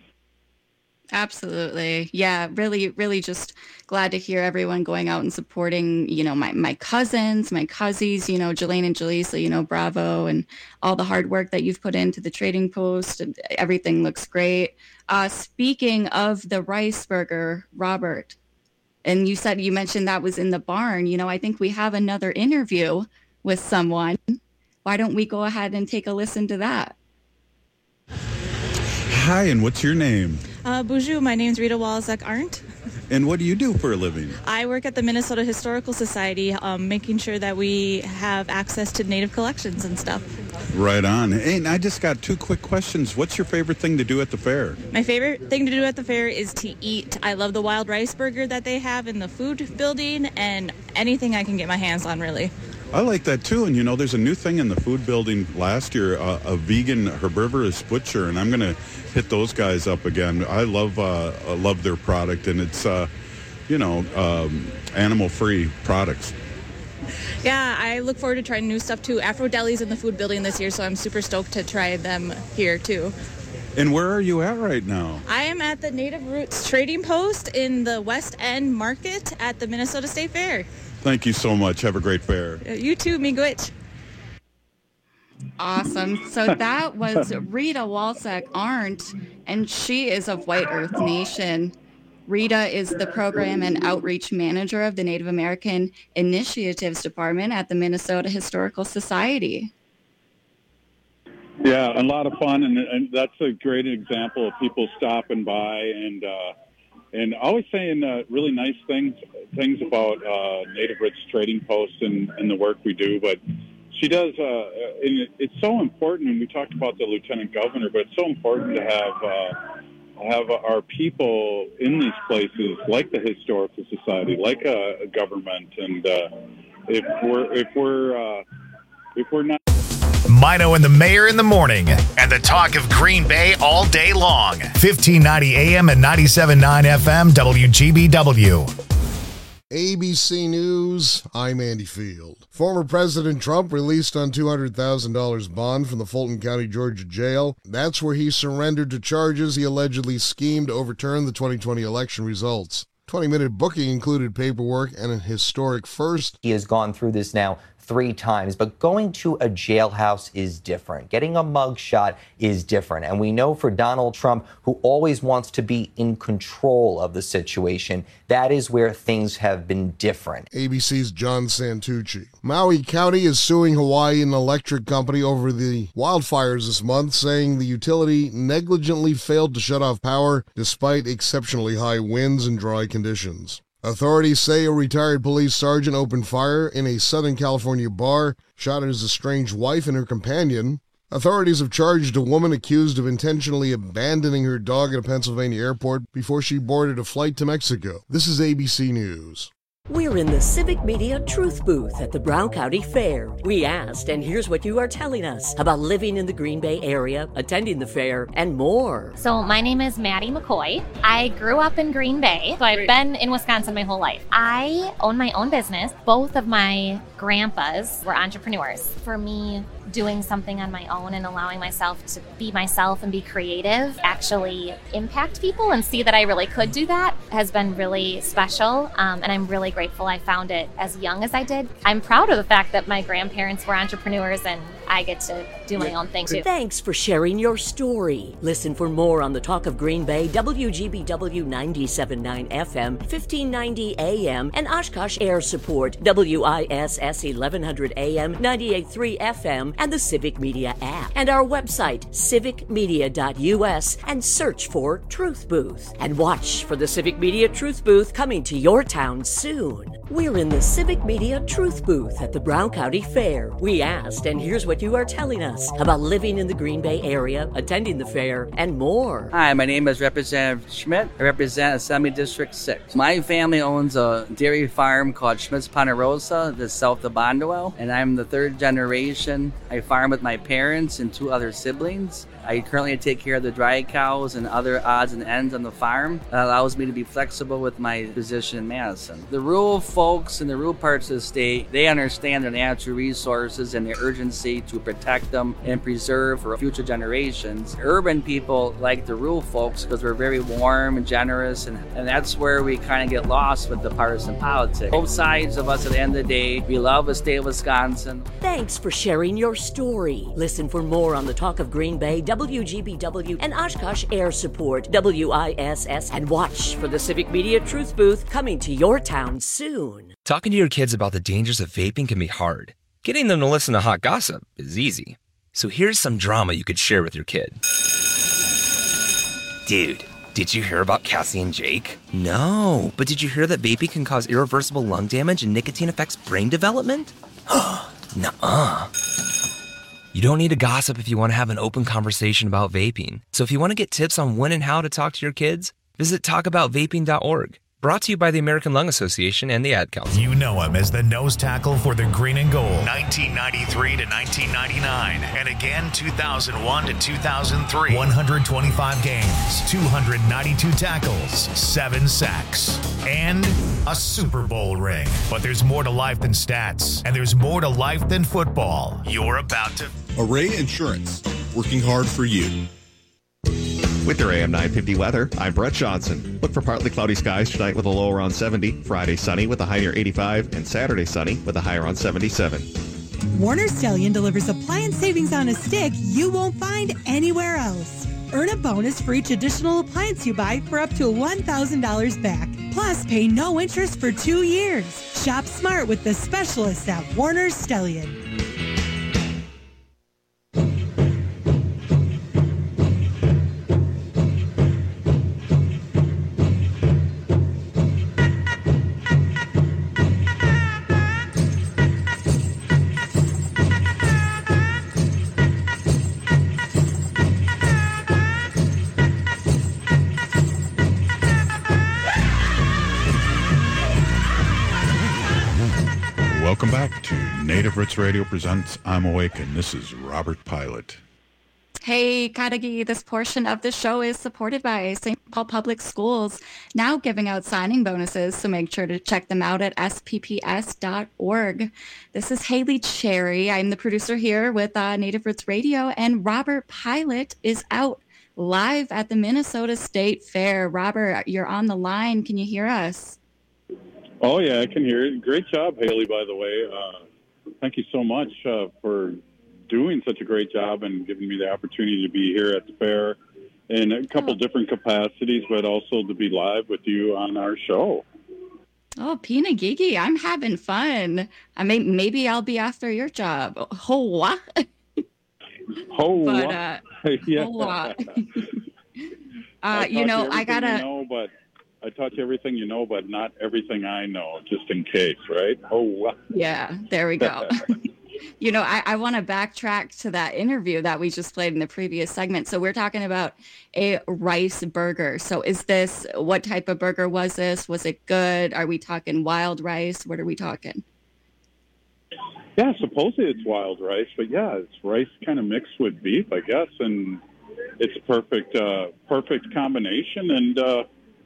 Absolutely. Yeah, really, really just glad to hear everyone going out and supporting, you know, my, my cousins, my cousins, you know, Jelane and Jaleesa, you know, bravo, and all the hard work that you've put into the trading post. And everything looks great. Uh, speaking of the rice burger, Robert, and you said, you mentioned that was in the barn. You know, I think we have another interview with someone. Why don't we go ahead and take a listen to that? Hi, and what's your name? Uh, Bonjour, my name's Rita Walzak Arndt. And what do you do for a living? I work at the Minnesota Historical Society, um, making sure that we have access to Native collections and stuff. Right on. Hey, and I just got two quick questions. What's your favorite thing to do at the fair? My favorite thing to do at the fair is to eat. I love the wild rice burger that they have in the food building, and anything I can get my hands on, really. I like that too, and you know, there's a new thing in the food building last year, uh, a vegan herbivorous butcher, and I'm going to hit those guys up again. I love uh, I love their product, and it's uh, you know um, animal-free products. Yeah, I look forward to trying new stuff too. Afro Deli's in the food building this year, so I'm super stoked to try them here too. And where are you at right now? I am at the Native Roots Trading Post in the West End Market at the Minnesota State Fair. Thank you so much. Have a great fair. You too, Miigwech. Awesome. So that was Rita Walzak Arndt, and she is of White Earth Nation. Rita is the Program and Outreach Manager of the Native American Initiatives Department at the Minnesota Historical Society. Yeah, a lot of fun, and, and that's a great example of people stopping by and uh, and always saying uh, really nice things things about uh, Native Roots Trading Post and, and the work we do. But she does, uh, and it, it's so important, and we talked about the lieutenant governor, but it's so important to have uh, have our people in these places, like the Historical Society, like a, a government, and uh, if we're if we're uh, if we're not. Mino and the Mayor in the morning, and the talk of Green Bay all day long. fifteen ninety A M and ninety-seven point nine F M, W G B W. A B C News, I'm Andy Field. Former President Trump released on two hundred thousand dollars bond from the Fulton County, Georgia jail. That's where he surrendered to charges he allegedly schemed to overturn the twenty twenty election results. twenty-minute booking included paperwork and an historic first. He has gone through this now three times, but going to a jailhouse is different. Getting a mugshot is different. And we know for Donald Trump, who always wants to be in control of the situation, that is where things have been different. A B C's John Santucci. Maui County is suing Hawaiian Electric Company over the wildfires this month, saying the utility negligently failed to shut off power despite exceptionally high winds and dry conditions. Authorities say a retired police sergeant opened fire in a Southern California bar, shot his estranged wife and her companion. Authorities have charged a woman accused of intentionally abandoning her dog at a Pennsylvania airport before she boarded a flight to Mexico. This is A B C News. We're in the Civic Media Truth Booth at the Brown County Fair. We asked, and here's what you are telling us about living in the Green Bay area, attending the fair, and more. So my name is Maddie McCoy. I grew up in Green Bay, so I've been in Wisconsin my whole life. I own my own business. Both of my grandpas were entrepreneurs. For me, doing something on my own and allowing myself to be myself and be creative, actually impact people and see that I really could do that has been really special. Um, and I'm really grateful I found it as young as I did. I'm proud of the fact that my grandparents were entrepreneurs and I get to do my own thing too. Thanks for sharing your story. Listen for more on the Talk of Green Bay, W G B W ninety-seven point nine F M, fifteen ninety A M, and Oshkosh Air Support, W I S S eleven hundred A M, ninety-eight point three F M, and the Civic Media app. And our website, civic media dot U S, and search for Truth Booth. And watch for the Civic Media Truth Booth coming to your town soon. We're in the Civic Media Truth Booth at the Brown County Fair. We asked, and here's what you are telling us about living in the Green Bay area, attending the fair, and more. Hi, my name is Representative Schmidt. I represent Assembly District six. My family owns a dairy farm called Schmidt's Ponderosa, that's south of Bondwell, and I'm the third generation. I farm with my parents and two other siblings. I currently take care of the dry cows and other odds and ends on the farm. That allows me to be flexible with my position in Madison. The rural folks in the rural parts of the state, they understand their natural resources and the urgency to protect them and preserve for future generations. Urban people like the rural folks because we're very warm and generous, and, and that's where we kind of get lost with the partisan politics. Both sides of us at the end of the day, we love the state of Wisconsin. Thanks for sharing your story. Listen for more on the Talk of Green Bay, W G B W, and Oshkosh Air Support, W I S S, and watch for the Civic Media Truth Booth coming to your town soon. Talking to your kids about the dangers of vaping can be hard. Getting them to listen to hot gossip is easy. So here's some drama you could share with your kid. Dude, did you hear about Cassie and Jake? No, but did you hear that vaping can cause irreversible lung damage and nicotine affects brain development? Nuh-uh. You don't need to gossip if you want to have an open conversation about vaping. So if you want to get tips on when and how to talk to your kids, visit talk about vaping dot org. Brought to you by the American Lung Association and the Ad Council. You know him as the nose tackle for the Green and Gold, nineteen ninety-three to nineteen ninety-nine, and again two thousand one to two thousand three. one hundred twenty-five games, two hundred ninety-two tackles, seven sacks, and a Super Bowl ring. But there's more to life than stats, and there's more to life than football. You're about to... Array Insurance, working hard for you. With your A M nine fifty weather, I'm Brett Johnson. Look for partly cloudy skies tonight with a low around seventy, Friday sunny with a high near eighty-five, and Saturday sunny with a high around seventy-seven. Warner Stellian delivers appliance savings on a stick you won't find anywhere else. Earn a bonus for each additional appliance you buy for up to one thousand dollars back. Plus, pay no interest for two years. Shop smart with the specialists at Warner Stellian. Welcome back to Native Roots Radio presents I'm Awake, and this is Robert Pilot. Hey, Kadagi, this portion of the show is supported by Saint Paul Public Schools, now giving out signing bonuses, so make sure to check them out at s p p s dot org. This is Haley Cherry. I'm the producer here with uh, Native Roots Radio, and Robert Pilot is out live at the Minnesota State Fair. Robert, you're on the line. Can you hear us? Oh, yeah, I can hear it. Great job, Haley, by the way. Uh, thank you so much uh, for doing such a great job and giving me the opportunity to be here at the fair in a couple oh. different capacities, but also to be live with you on our show. Oh, Pina Gigi, I'm having fun. I mean, maybe I'll be after your job. Hoa. Hoa. But, uh, yeah. Hoa. uh, I you know, you I gotta. You know, but I taught you everything you know, but not everything I know, just in case, right? Hoa. Yeah, there we go. You know, I, I want to backtrack to that interview that we just played in the previous segment. So we're talking about a rice burger. So is this, what type of burger was this? Was it good? Are we talking wild rice? What are we talking? Yeah, supposedly it's wild rice, but yeah, it's rice kind of mixed with beef, I guess, and it's a perfect, uh, perfect combination. And uh,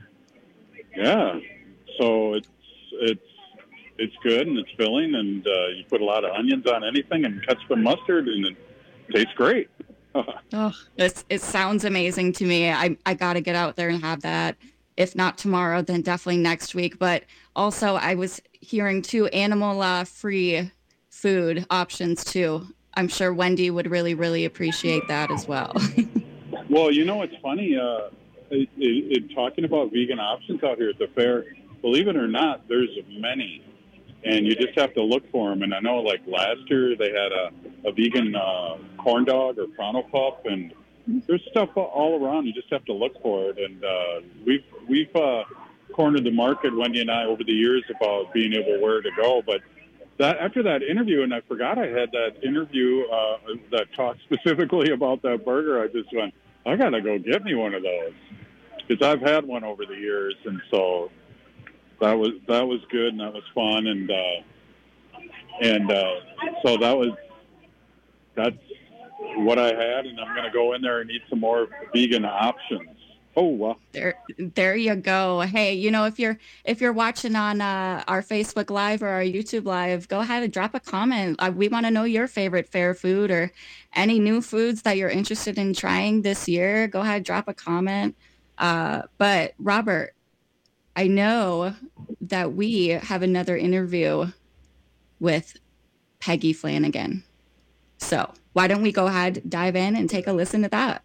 yeah, so it's it's. It's good and it's filling, and uh, you put a lot of onions on anything and ketchup and mustard, and it tastes great. Oh, it's, it sounds amazing to me. I I got to get out there and have that. If not tomorrow, then definitely next week. But also, I was hearing too animal uh, free food options too. I'm sure Wendy would really, really appreciate that as well. Well, you know, it's funny. Uh, it, it, it, talking about vegan options out here at the fair, believe it or not, there's many. And you just have to look for them. And I know, like, last year they had a, a vegan uh, corn dog or Pronto Pup, and there's stuff all around. You just have to look for it. And uh, we've we've uh, cornered the market, Wendy and I, over the years about being able where to go. But that after that interview, and I forgot I had that interview uh, that talked specifically about that burger, I just went, I got to go get me one of those. Because I've had one over the years, and so... That was that was good, and that was fun, and uh, and uh, so that was that's what I had, and I'm going to go in there and eat some more vegan options. Oh, wow. There, there you go. Hey, you know, if you're if you're watching on uh, our Facebook Live or our YouTube Live, go ahead and drop a comment. Uh, we want to know your favorite fair food or any new foods that you're interested in trying this year. Go ahead, drop a comment. Uh, but Robert, I know that we have another interview with Peggy Flanagan. So why don't we go ahead, dive in, and take a listen to that?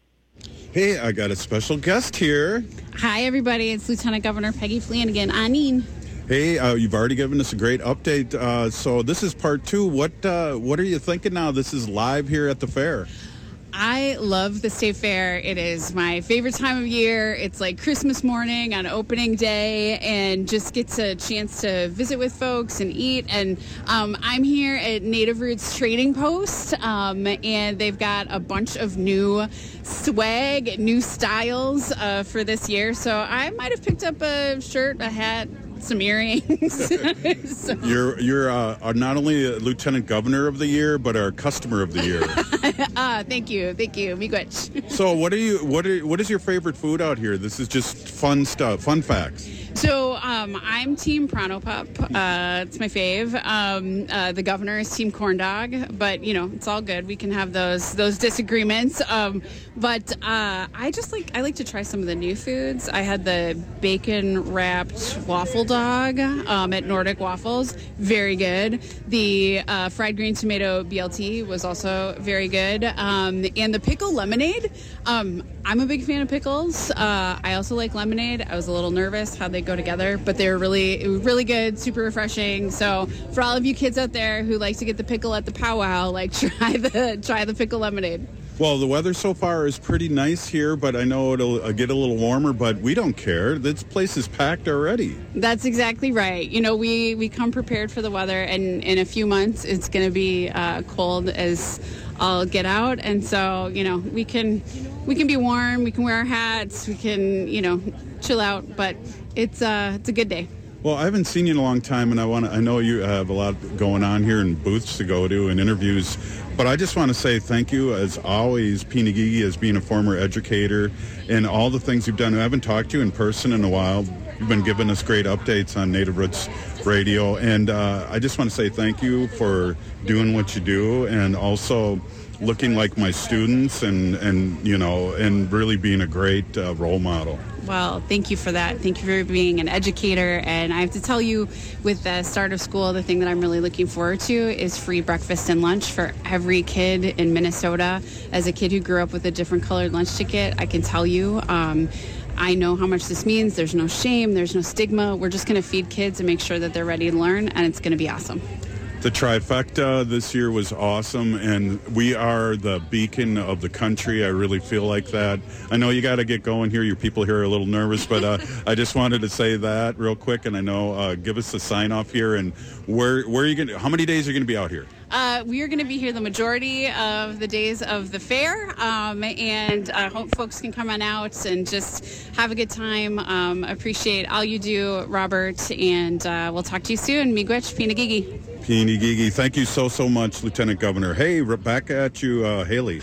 Hey, I got a special guest here. Hi, everybody. It's Lieutenant Governor Peggy Flanagan. Aneen. Hey, uh, you've already given us a great update. Uh, so this is part two. What uh, what are you thinking now? This is live here at the fair. I love the State Fair. It is my favorite time of year. It's like Christmas morning on opening day, and just gets a chance to visit with folks and eat. And um, I'm here at Native Roots Trading Post, um, and they've got a bunch of new swag, new styles uh, for this year. So I might have picked up a shirt, a hat, some earrings. So. You're you're uh, not only a Lieutenant Governor of the Year, but our Customer of the Year. Ah, thank you, thank you, miigwech. So, what are you? What are? What is your favorite food out here? This is just fun stuff, fun facts. So um, I'm Team Pronto Pup. Uh, it's my fave. Um, uh, the governor is Team Corn Dog, but you know it's all good. We can have those those disagreements. Um, but uh, I just like I like to try some of the new foods. I had the bacon wrapped waffle dog um, at Nordic Waffles, very good. The uh, fried green tomato B L T was also very good, um, and the pickle lemonade. Um, I'm a big fan of pickles. Uh, I also like lemonade. I was a little nervous how they go together, but they were really, really good, super refreshing. So for all of you kids out there who like to get the pickle at the powwow, like try the try the pickle lemonade. Well, the weather so far is pretty nice here, but I know it'll uh, get a little warmer, but we don't care. This place is packed already. That's exactly right. You know, we, we come prepared for the weather, and in a few months it's going to be uh, cold as all get out. And so, you know, we can we can be warm, we can wear our hats, we can, you know, chill out, but it's, uh, it's a good day. Well, I haven't seen you in a long time, and I want to, I know you have a lot going on here and booths to go to and interviews, but I just want to say thank you, as always, Pinagigi, as being a former educator, and all the things you've done. I haven't talked to you in person in a while. You've been giving us great updates on Native Roots Radio, and uh, I just want to say thank you for doing what you do, and also looking like my students, and, and you know, and really being a great uh, role model. Well, thank you for that. Thank you for being an educator. And I have to tell you, with the start of school, the thing that I'm really looking forward to is free breakfast and lunch for every kid in Minnesota. As a kid who grew up with a different colored lunch ticket, I can tell you, um, I know how much this means. There's no shame. There's no stigma. We're just going to feed kids and make sure that they're ready to learn, and it's going to be awesome. The trifecta this year was awesome, and we are the beacon of the country. I really feel like that. I know you got to get going here. Your people here are a little nervous, but uh, I just wanted to say that real quick. And I know, uh, give us the sign off here. And where where are you going? How many days are you going to be out here? Uh, we are going to be here the majority of the days of the fair, um, and I hope folks can come on out and just have a good time. Um, appreciate all you do, Robert, and uh, we'll talk to you soon. Miigwech, Pinagigi. Pinagigi, thank you so, so much, Lieutenant Governor. Hey, back at you, uh, Haley.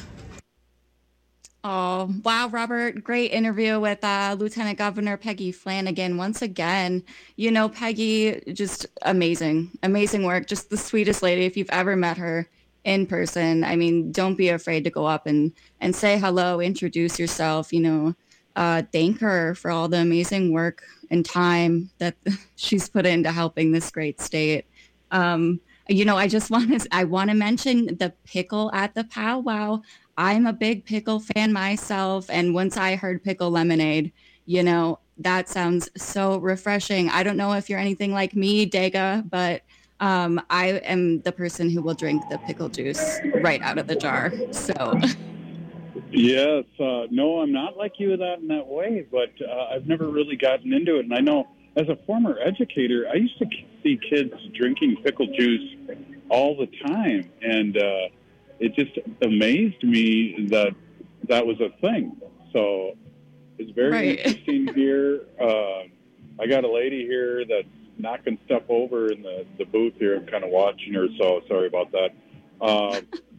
Oh, wow, Robert. Great interview with uh, Lieutenant Governor Peggy Flanagan. Once again, you know, Peggy, just amazing, amazing work. Just the sweetest lady. If you've ever met her in person, I mean, don't be afraid to go up and, and say hello, introduce yourself, you know, uh, thank her for all the amazing work and time that she's put into helping this great state. Um, you know, I just want to, I want to mention the pickle at the powwow. I'm a big pickle fan myself, and once I heard pickle lemonade, you know, that sounds so refreshing. I don't know if you're anything like me, Dega, but um, I am the person who will drink the pickle juice right out of the jar. So, yes, uh, no, I'm not like you that in that way, but uh, I've never really gotten into it. And I know, as a former educator, I used to see kids drinking pickle juice all the time, and uh, it just amazed me that that was a thing. So it's very right. interesting here. Uh, I got a lady here that's knocking stuff over in the, the booth here. I'm kind of watching her, so sorry about that. Uh,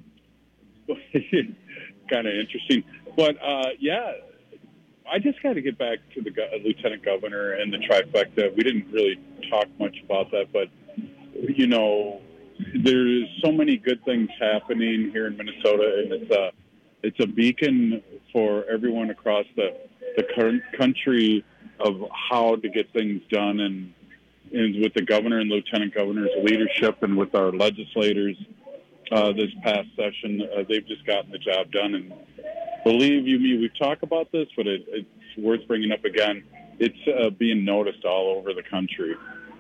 kind of interesting. But, uh, yeah, I just got to get back to the go- Lieutenant Governor and the trifecta. We didn't really talk much about that, but, you know, there's so many good things happening here in Minnesota, and it's a it's a beacon for everyone across the the current country of how to get things done. And, and with the governor and lieutenant governor's leadership, and with our legislators uh, this past session, uh, they've just gotten the job done. And believe you me, we've talked about this, but it, it's worth bringing up again. It's uh, being noticed all over the country.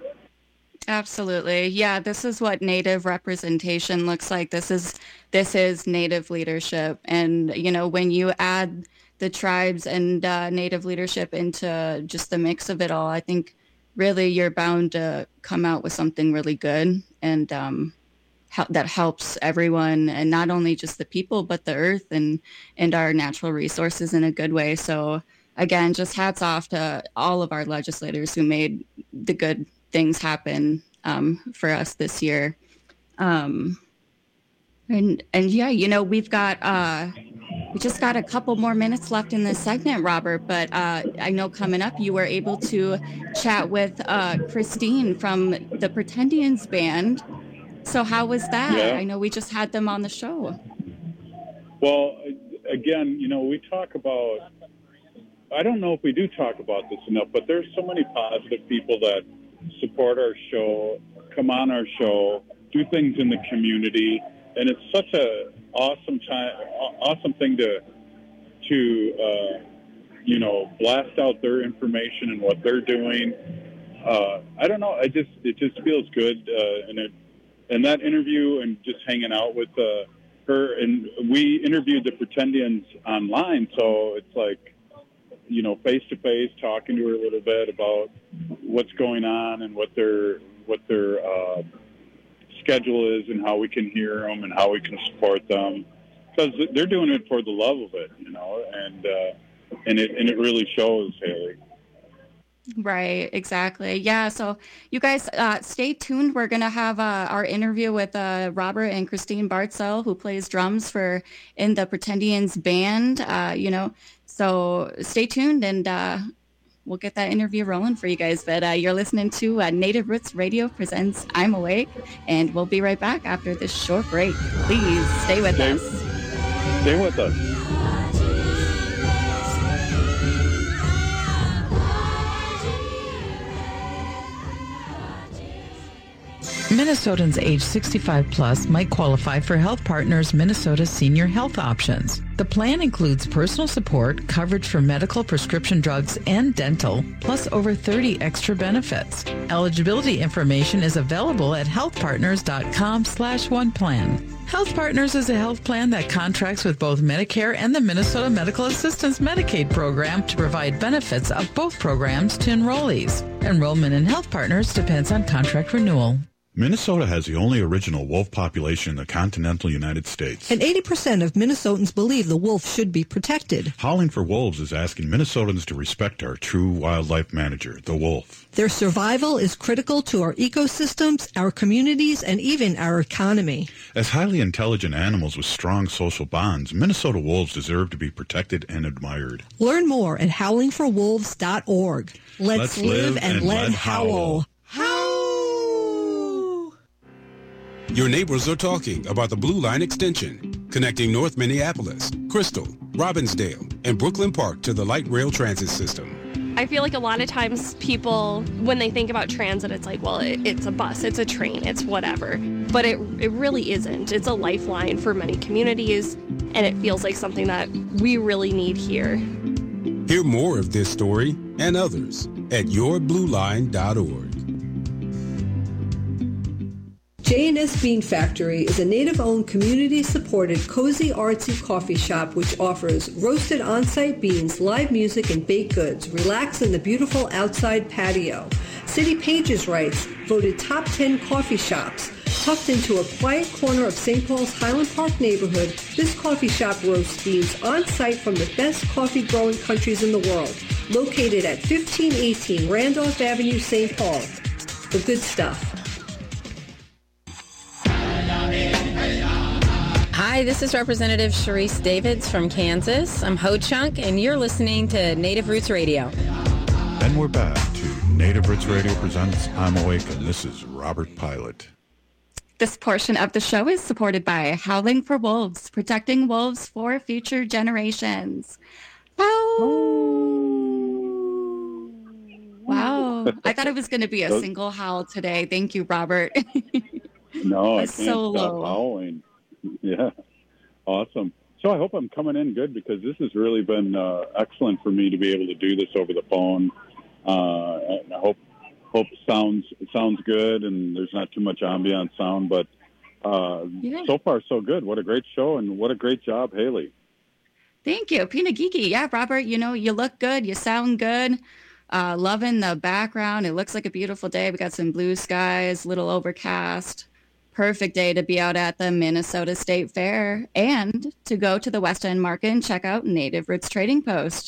Absolutely. Yeah, this is what Native representation looks like. This is this is Native leadership. And, you know, when you add the tribes and uh, Native leadership into just the mix of it all, I think really you're bound to come out with something really good, and um, hel- that helps everyone, and not only just the people, but the earth and, and our natural resources in a good way. So, again, just hats off to all of our legislators who made the good things happen um, for us this year. Um, and, and yeah, you know, we've got, uh, we just got a couple more minutes left in this segment, Robert, but uh, I know coming up, you were able to chat with uh, Christine from the Pretendians band. So how was that? Yeah. I know we just had them on the show. Well, again, you know, we talk about, I don't know if we do talk about this enough, but there's so many positive people that support our show, come on our show, do things in the community, and it's such a awesome time, awesome thing to to uh, you know, blast out their information and what they're doing. Uh, I don't know, I just it just feels good, uh, and it and that interview and just hanging out with uh, her, and we interviewed the Pretendians online, so it's like, you know, face-to-face, talking to her a little bit about what's going on and what their what their uh, schedule is, and how we can hear them and how we can support them, because they're doing it for the love of it, you know, and uh, and it and it really shows, Haley. Right, exactly. Yeah, so you guys uh, stay tuned. We're going to have uh, our interview with uh, Robert and Christine Bartzell, who plays drums for in the Pretendians band, uh, you know, so stay tuned and uh, we'll get that interview rolling for you guys. But uh, you're listening to uh, Native Roots Radio presents I'm Awake, and we'll be right back after this short break. Please stay with stay, us. Stay with us. Minnesotans age sixty-five plus might qualify for Health Partners Minnesota Senior Health Options. The plan includes personal support, coverage for medical, prescription drugs, and dental, plus over thirty extra benefits. Eligibility information is available at healthpartners.com slash one plan. Health Partners is a health plan that contracts with both Medicare and the Minnesota Medical Assistance Medicaid program to provide benefits of both programs to enrollees. Enrollment in Health Partners depends on contract renewal. Minnesota has the only original wolf population in the continental United States. And eighty percent of Minnesotans believe the wolf should be protected. Howling for Wolves is asking Minnesotans to respect our true wildlife manager, the wolf. Their survival is critical to our ecosystems, our communities, and even our economy. As highly intelligent animals with strong social bonds, Minnesota wolves deserve to be protected and admired. Learn more at howling for wolves dot org. Let's, Let's live, live and, and let, let howl. Howl! Your neighbors are talking about the Blue Line extension, connecting North Minneapolis, Crystal, Robbinsdale, and Brooklyn Park to the light rail transit system. I feel like a lot of times people, when they think about transit, it's like, well, it, it's a bus, it's a train, it's whatever. But it, it really isn't. It's a lifeline for many communities, and it feels like something that we really need here. Hear more of this story and others at your blue line dot org. J and S Bean Factory is a native-owned, community-supported, cozy, artsy coffee shop which offers roasted on-site beans, live music, and baked goods. Relax in the beautiful outside patio. City Pages writes, voted top ten coffee shops. Tucked into a quiet corner of Saint Paul's Highland Park neighborhood, this coffee shop roasts beans on-site from the best coffee-growing countries in the world. Located at fifteen eighteen Randolph Avenue, Saint Paul. The good stuff. Hi, this is Representative Sharice Davids from Kansas. I'm Ho Chunk, and you're listening to Native Roots Radio. And we're back to Native Roots Radio presents I'm Awake, and this is Robert Pilot. This portion of the show is supported by Howling for Wolves, protecting wolves for future generations. Oh. Wow. I thought it was going to be a single howl today. Thank you, Robert. No, I can't so stop low. howling. Yeah, awesome. So I hope I'm coming in good because this has really been uh, excellent for me to be able to do this over the phone. Uh, and I hope hope it sounds it sounds good and there's not too much ambient sound. But uh, Yeah. so far so good. What a great show and what a great job, Haley. Thank you. Pina Geeky. Yeah, Robert, you know, you look good. You sound good. Uh, loving the background. It looks like a beautiful day. We got some blue skies, little overcast. Perfect day to be out at the Minnesota State Fair and to go to the West End Market and check out Native Roots Trading Post.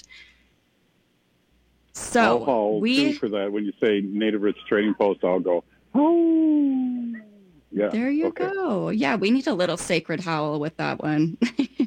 So I'll call we too for that. When you say Native Roots Trading Post, I'll go, oh. Yeah. There you okay. go. Yeah, we need a little sacred howl with that one.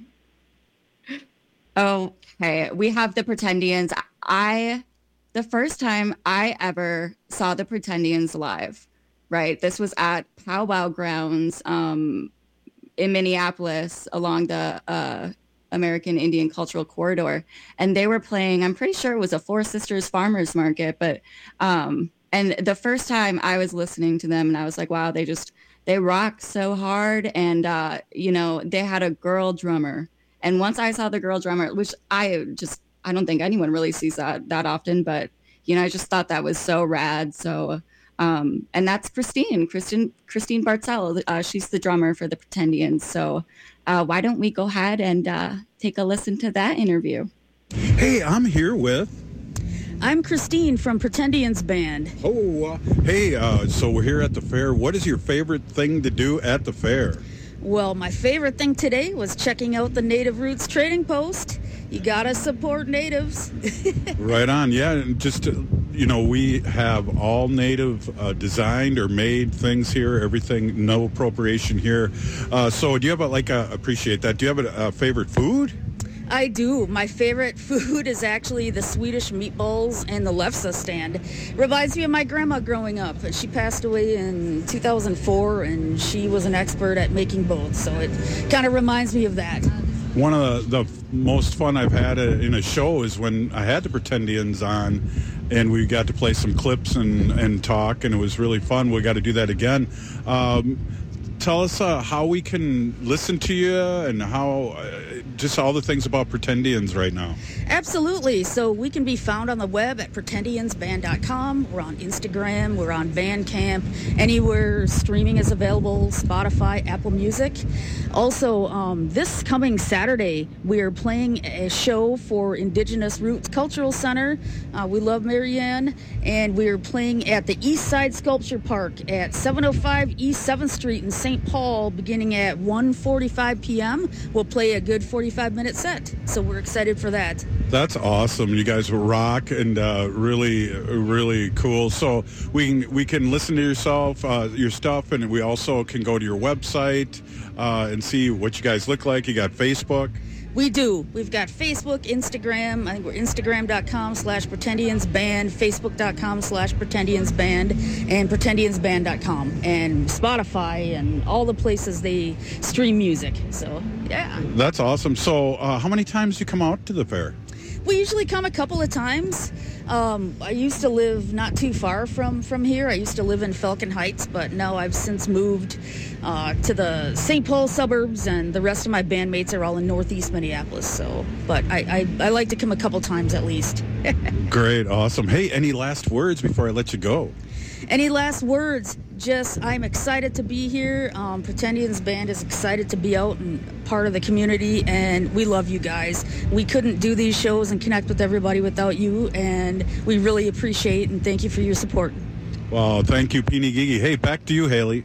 Okay, we have the Pretendians. I, the first time I ever saw the Pretendians live, right? This was at Powwow Grounds um, in Minneapolis along the uh, American Indian Cultural Corridor. And they were playing, I'm pretty sure it was a Four Sisters Farmers Market, but, um, and the first time I was listening to them and I was like, wow, they just, they rock so hard. And, uh, you know, they had a girl drummer. And once I saw the girl drummer, which I just, I don't think anyone really sees that that often, but, you know, I just thought that was so rad. So, um, and that's Christine, Christine, Christine Bartzell. Uh, she's the drummer for the Pretendians. So uh, why don't we go ahead and uh, take a listen to that interview? Hey, I'm here with... I'm Christine from Pretendians Band. Oh, uh, hey, uh, so we're here at the fair. What is your favorite thing to do at the fair? Well, my favorite thing today was checking out the Native Roots Trading Post. You gotta support natives. Right on, yeah. And just, uh, you know, we have all native uh, designed or made things here, everything, no appropriation here. Uh, so do you have, a, like, a, appreciate that, do you have a, a favorite food? I do. My favorite food is actually the Swedish meatballs and the lefse stand. Reminds me of my grandma growing up. She passed away in two thousand four, and she was an expert at making both, so it kind of reminds me of that. One of the, the most fun I've had in a show is when I had the Pretendians on, and we got to play some clips and, and talk, and it was really fun. We got to do that again. Um, tell us uh, how we can listen to you and how, uh, just all the things about Pretendians right now. Absolutely. So we can be found on the web at pretendians band dot com. We're on Instagram. We're on Bandcamp. Anywhere streaming is available, Spotify, Apple Music. Also, um, this coming Saturday, we are playing a show for Indigenous Roots Cultural Center. Uh, we love Marianne. And we are playing at the East Side Sculpture Park at seven oh five East seventh Street in Saint Paul, beginning at one forty-five p.m. We'll play a good forty-five minute set. So we're excited for that. That's awesome. You guys rock, and uh, really, really cool. So we we can listen to yourself, uh, your stuff, and we also can go to your website uh, and see what you guys look like. You got Facebook. We do. We've got Facebook, Instagram. I think we're Instagram.com slash PretendiansBand, Facebook.com slash PretendiansBand, and PretendiansBand dot com, and Spotify, and all the places they stream music. So, yeah. That's awesome. So uh, how many times do you come out to the fair? We usually come a couple of times. Um, I used to live not too far from, from here. I used to live in Falcon Heights, but now I've since moved uh, to the Saint Paul suburbs, and the rest of my bandmates are all in Northeast Minneapolis. So, but I, I, I like to come a couple times at least. Great, awesome. Hey, any last words before I let you go? Any last words? Just, I'm excited to be here. Um, Pretendians Band is excited to be out and part of the community, and we love you guys. We couldn't do these shows and connect with everybody without you, and we really appreciate and thank you for your support. Well, thank you, Peeny Gigi. Hey, back to you, Haley.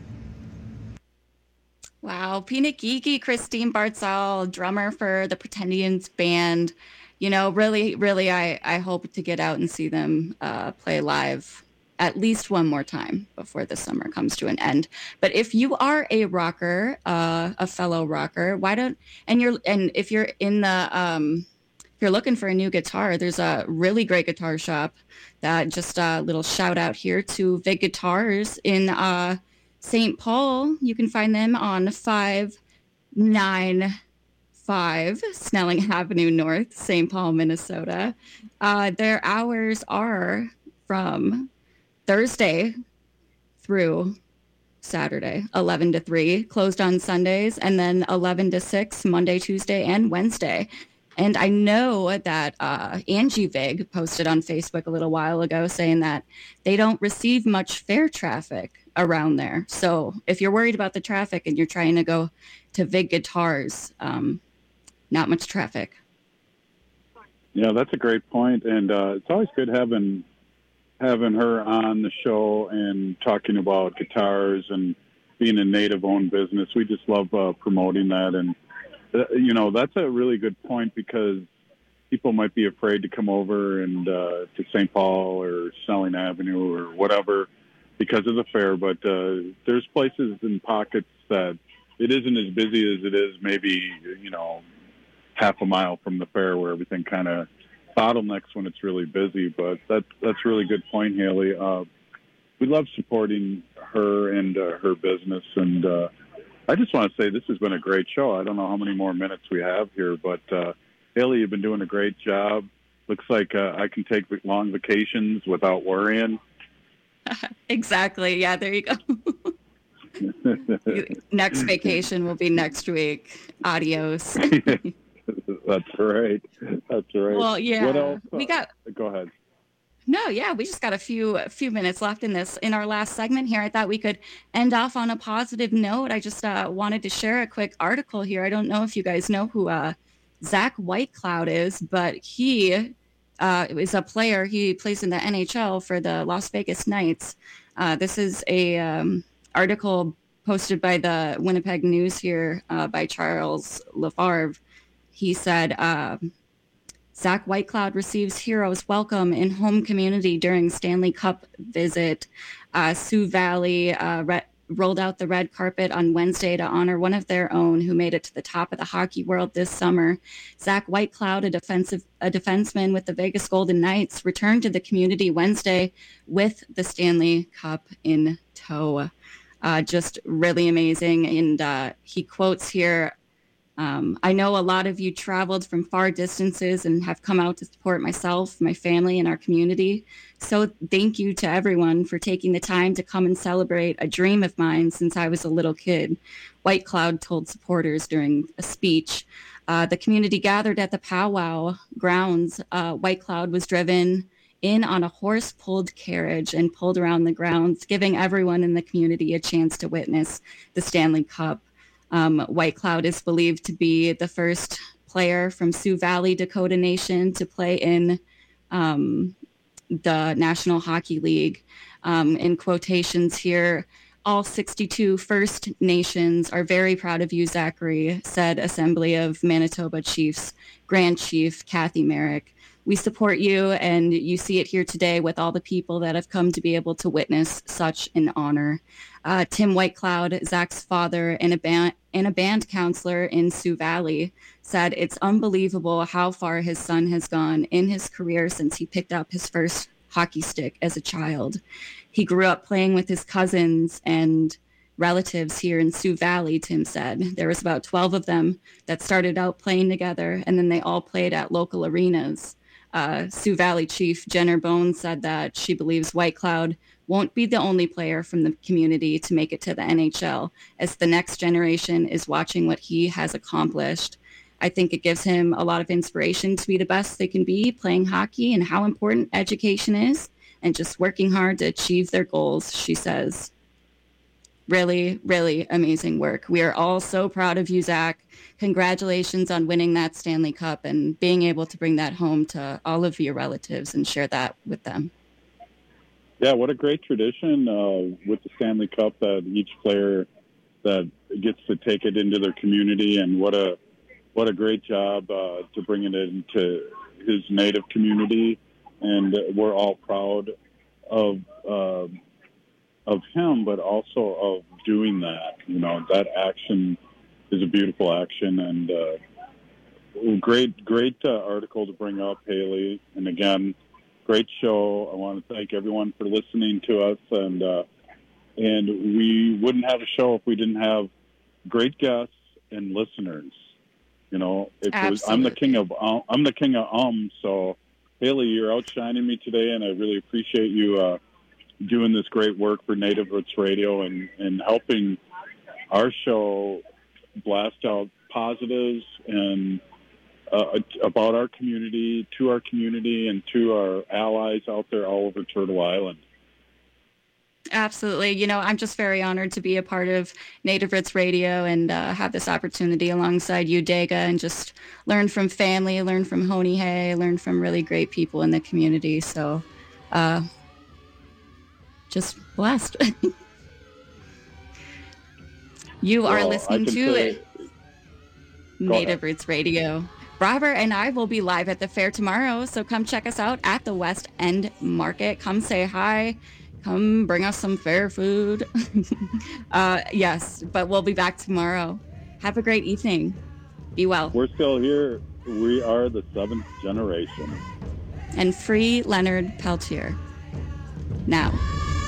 Wow, Peanut Geeky, Christine Bartzall, drummer for the Pretendians Band. You know, really, really, I, I hope to get out and see them uh, play live at least one more time before the summer comes to an end. But if you are a rocker, uh, a fellow rocker, why don't, and you're, and if you're in the, um, if you're looking for a new guitar, there's a really great guitar shop that just a little shout out here to Vig Guitars in uh, Saint Paul. You can find them on five nine five Snelling Avenue North, Saint Paul, Minnesota. Uh, their hours are from Thursday through Saturday, eleven to three, closed on Sundays, and then eleven to six, Monday, Tuesday, and Wednesday. And I know that uh, Angie Vig posted on Facebook a little while ago saying that they don't receive much fair traffic around there. So if you're worried about the traffic and you're trying to go to Vig Guitars, um, not much traffic. Yeah, that's a great point. And uh, it's always good having having her on the show and talking about guitars and being a native-owned business. We just love uh, promoting that. And, uh, you know, that's a really good point because people might be afraid to come over and uh, to Saint Paul or Snelling Avenue or whatever because of the fair. But uh, there's places and pockets that it isn't as busy as it is maybe, you know, half a mile from the fair where everything kind of bottlenecks when it's really busy. But that, that's a really good point, Haley. Uh, we love supporting her and uh, her business. And uh, I just want to say this has been a great show. I don't know how many more minutes we have here, but uh, Haley, you've been doing a great job. Looks like uh, I can take long vacations without worrying. Exactly. Yeah, there you go. Next vacation will be next week. Adios. That's right. That's right. Well, yeah. What else? We got. Go ahead. No, yeah, we just got a few a few minutes left in this in our last segment here. I thought we could end off on a positive note. I just uh, wanted to share a quick article here. I don't know if you guys know who uh, Zach Whitecloud is, but he uh, is a player. He plays in the N H L for the Las Vegas Knights. Uh, this is a um, article posted by the Winnipeg News here uh, by Charles Lafarve. He said, uh, Zach Whitecloud receives heroes welcome in home community during Stanley Cup visit. Uh, Sioux Valley uh, re- rolled out the red carpet on Wednesday to honor one of their own who made it to the top of the hockey world this summer. Zach Whitecloud, a defensive a defenseman with the Vegas Golden Knights, returned to the community Wednesday with the Stanley Cup in tow. Uh, just really amazing. And uh, he quotes here, Um, I know a lot of you traveled from far distances and have come out to support myself, my family, and our community. So thank you to everyone for taking the time to come and celebrate a dream of mine since I was a little kid, Whitecloud told supporters during a speech. Uh, the community gathered at the powwow grounds. Uh, Whitecloud was driven in on a horse-pulled carriage and pulled around the grounds, giving everyone in the community a chance to witness the Stanley Cup. Um, Whitecloud is believed to be the first player from Sioux Valley, Dakota Nation to play in um, the National Hockey League. Um, in quotations here, all sixty-two First Nations are very proud of you, Zachary, said Assembly of Manitoba Chiefs Grand Chief Kathy Merrick. We support you, and you see it here today with all the people that have come to be able to witness such an honor. Uh, Tim Whitecloud, Zach's father and a band and a band counselor in Sioux Valley, said it's unbelievable how far his son has gone in his career since he picked up his first hockey stick as a child. He grew up playing with his cousins and relatives here in Sioux Valley, Tim said. There was about twelve of them that started out playing together, and then they all played at local arenas. Uh, Sioux Valley Chief Jenner Bones said that she believes Whitecloud won't be the only player from the community to make it to the N H L, as the next generation is watching what he has accomplished. I think it gives him a lot of inspiration to be the best they can be playing hockey and how important education is and just working hard to achieve their goals, she says. Really, really amazing work. We are all so proud of you, Zach. Congratulations on winning that Stanley Cup and being able to bring that home to all of your relatives and share that with them. Yeah, what a great tradition uh, with the Stanley Cup that each player that gets to take it into their community, and what a what a great job uh, to bring it into his native community. And we're all proud of uh, of him, but also of doing that. You know, that action is a beautiful action, and uh, great great uh, article to bring up, Haley. And again, great show. I want to thank everyone for listening to us, and uh, and we wouldn't have a show if we didn't have great guests and listeners. You know, it was, I'm the king of um, I'm the king of um. So, Haley, you're outshining me today, and I really appreciate you uh, doing this great work for Native Roots Radio and and helping our show blast out positives and. Uh, about our community, to our community, and to our allies out there all over Turtle Island. Absolutely. You know, I'm just very honored to be a part of Native Roots Radio and uh, have this opportunity alongside you, Dega, and just learn from family, learn from Honey Hay, learn from really great people in the community. So uh, just blessed. You are well, listening to say, Native Roots Radio. Robert and I will be live at the fair tomorrow, so come check us out at the West End Market. Come say hi. Come bring us some fair food. uh, yes, but we'll be back tomorrow. Have a great evening. Be well. We're still here. We are the seventh generation. And free Leonard Peltier. Now.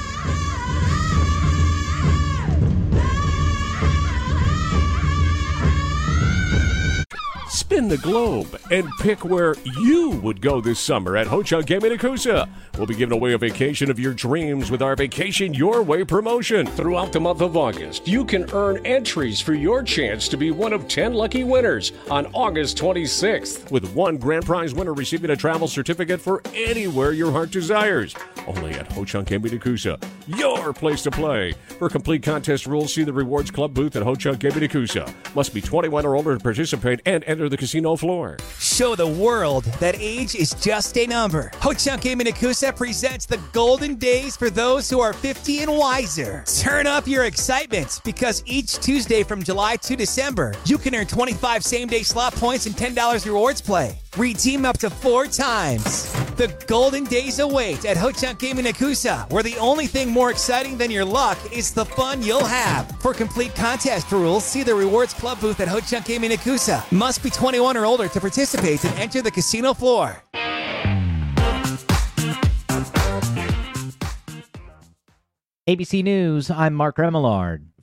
Spin the globe and pick where you would go this summer at Ho-Chunk Gaming Nakusa. We'll be giving away a vacation of your dreams with our Vacation Your Way promotion. Throughout the month of August, you can earn entries for your chance to be one of ten lucky winners on August twenty-sixth, with one grand prize winner receiving a travel certificate for anywhere your heart desires. Only at Ho-Chunk Gaming Nakusa, your place to play. For complete contest rules, see the Rewards Club booth at Ho-Chunk Gaming Nakusa. Must be twenty-one or older to participate and enter enter the casino floor. Show the world that age is just a number. Ho-Chunk Gaming Nakusa presents the golden days for those who are fifty and wiser. Turn up your excitement because each Tuesday from July to December, you can earn twenty-five same-day slot points and ten dollars rewards play. Redeem up to four times. The golden days await at Ho-Chunk Gaming Nakusa, where the only thing more exciting than your luck is the fun you'll have. For complete contest rules, see the Rewards Club booth at Ho-Chunk Gaming Nakusa. Must be twenty-one or older to participate and enter the casino floor. A B C News, I'm Mark Remillard.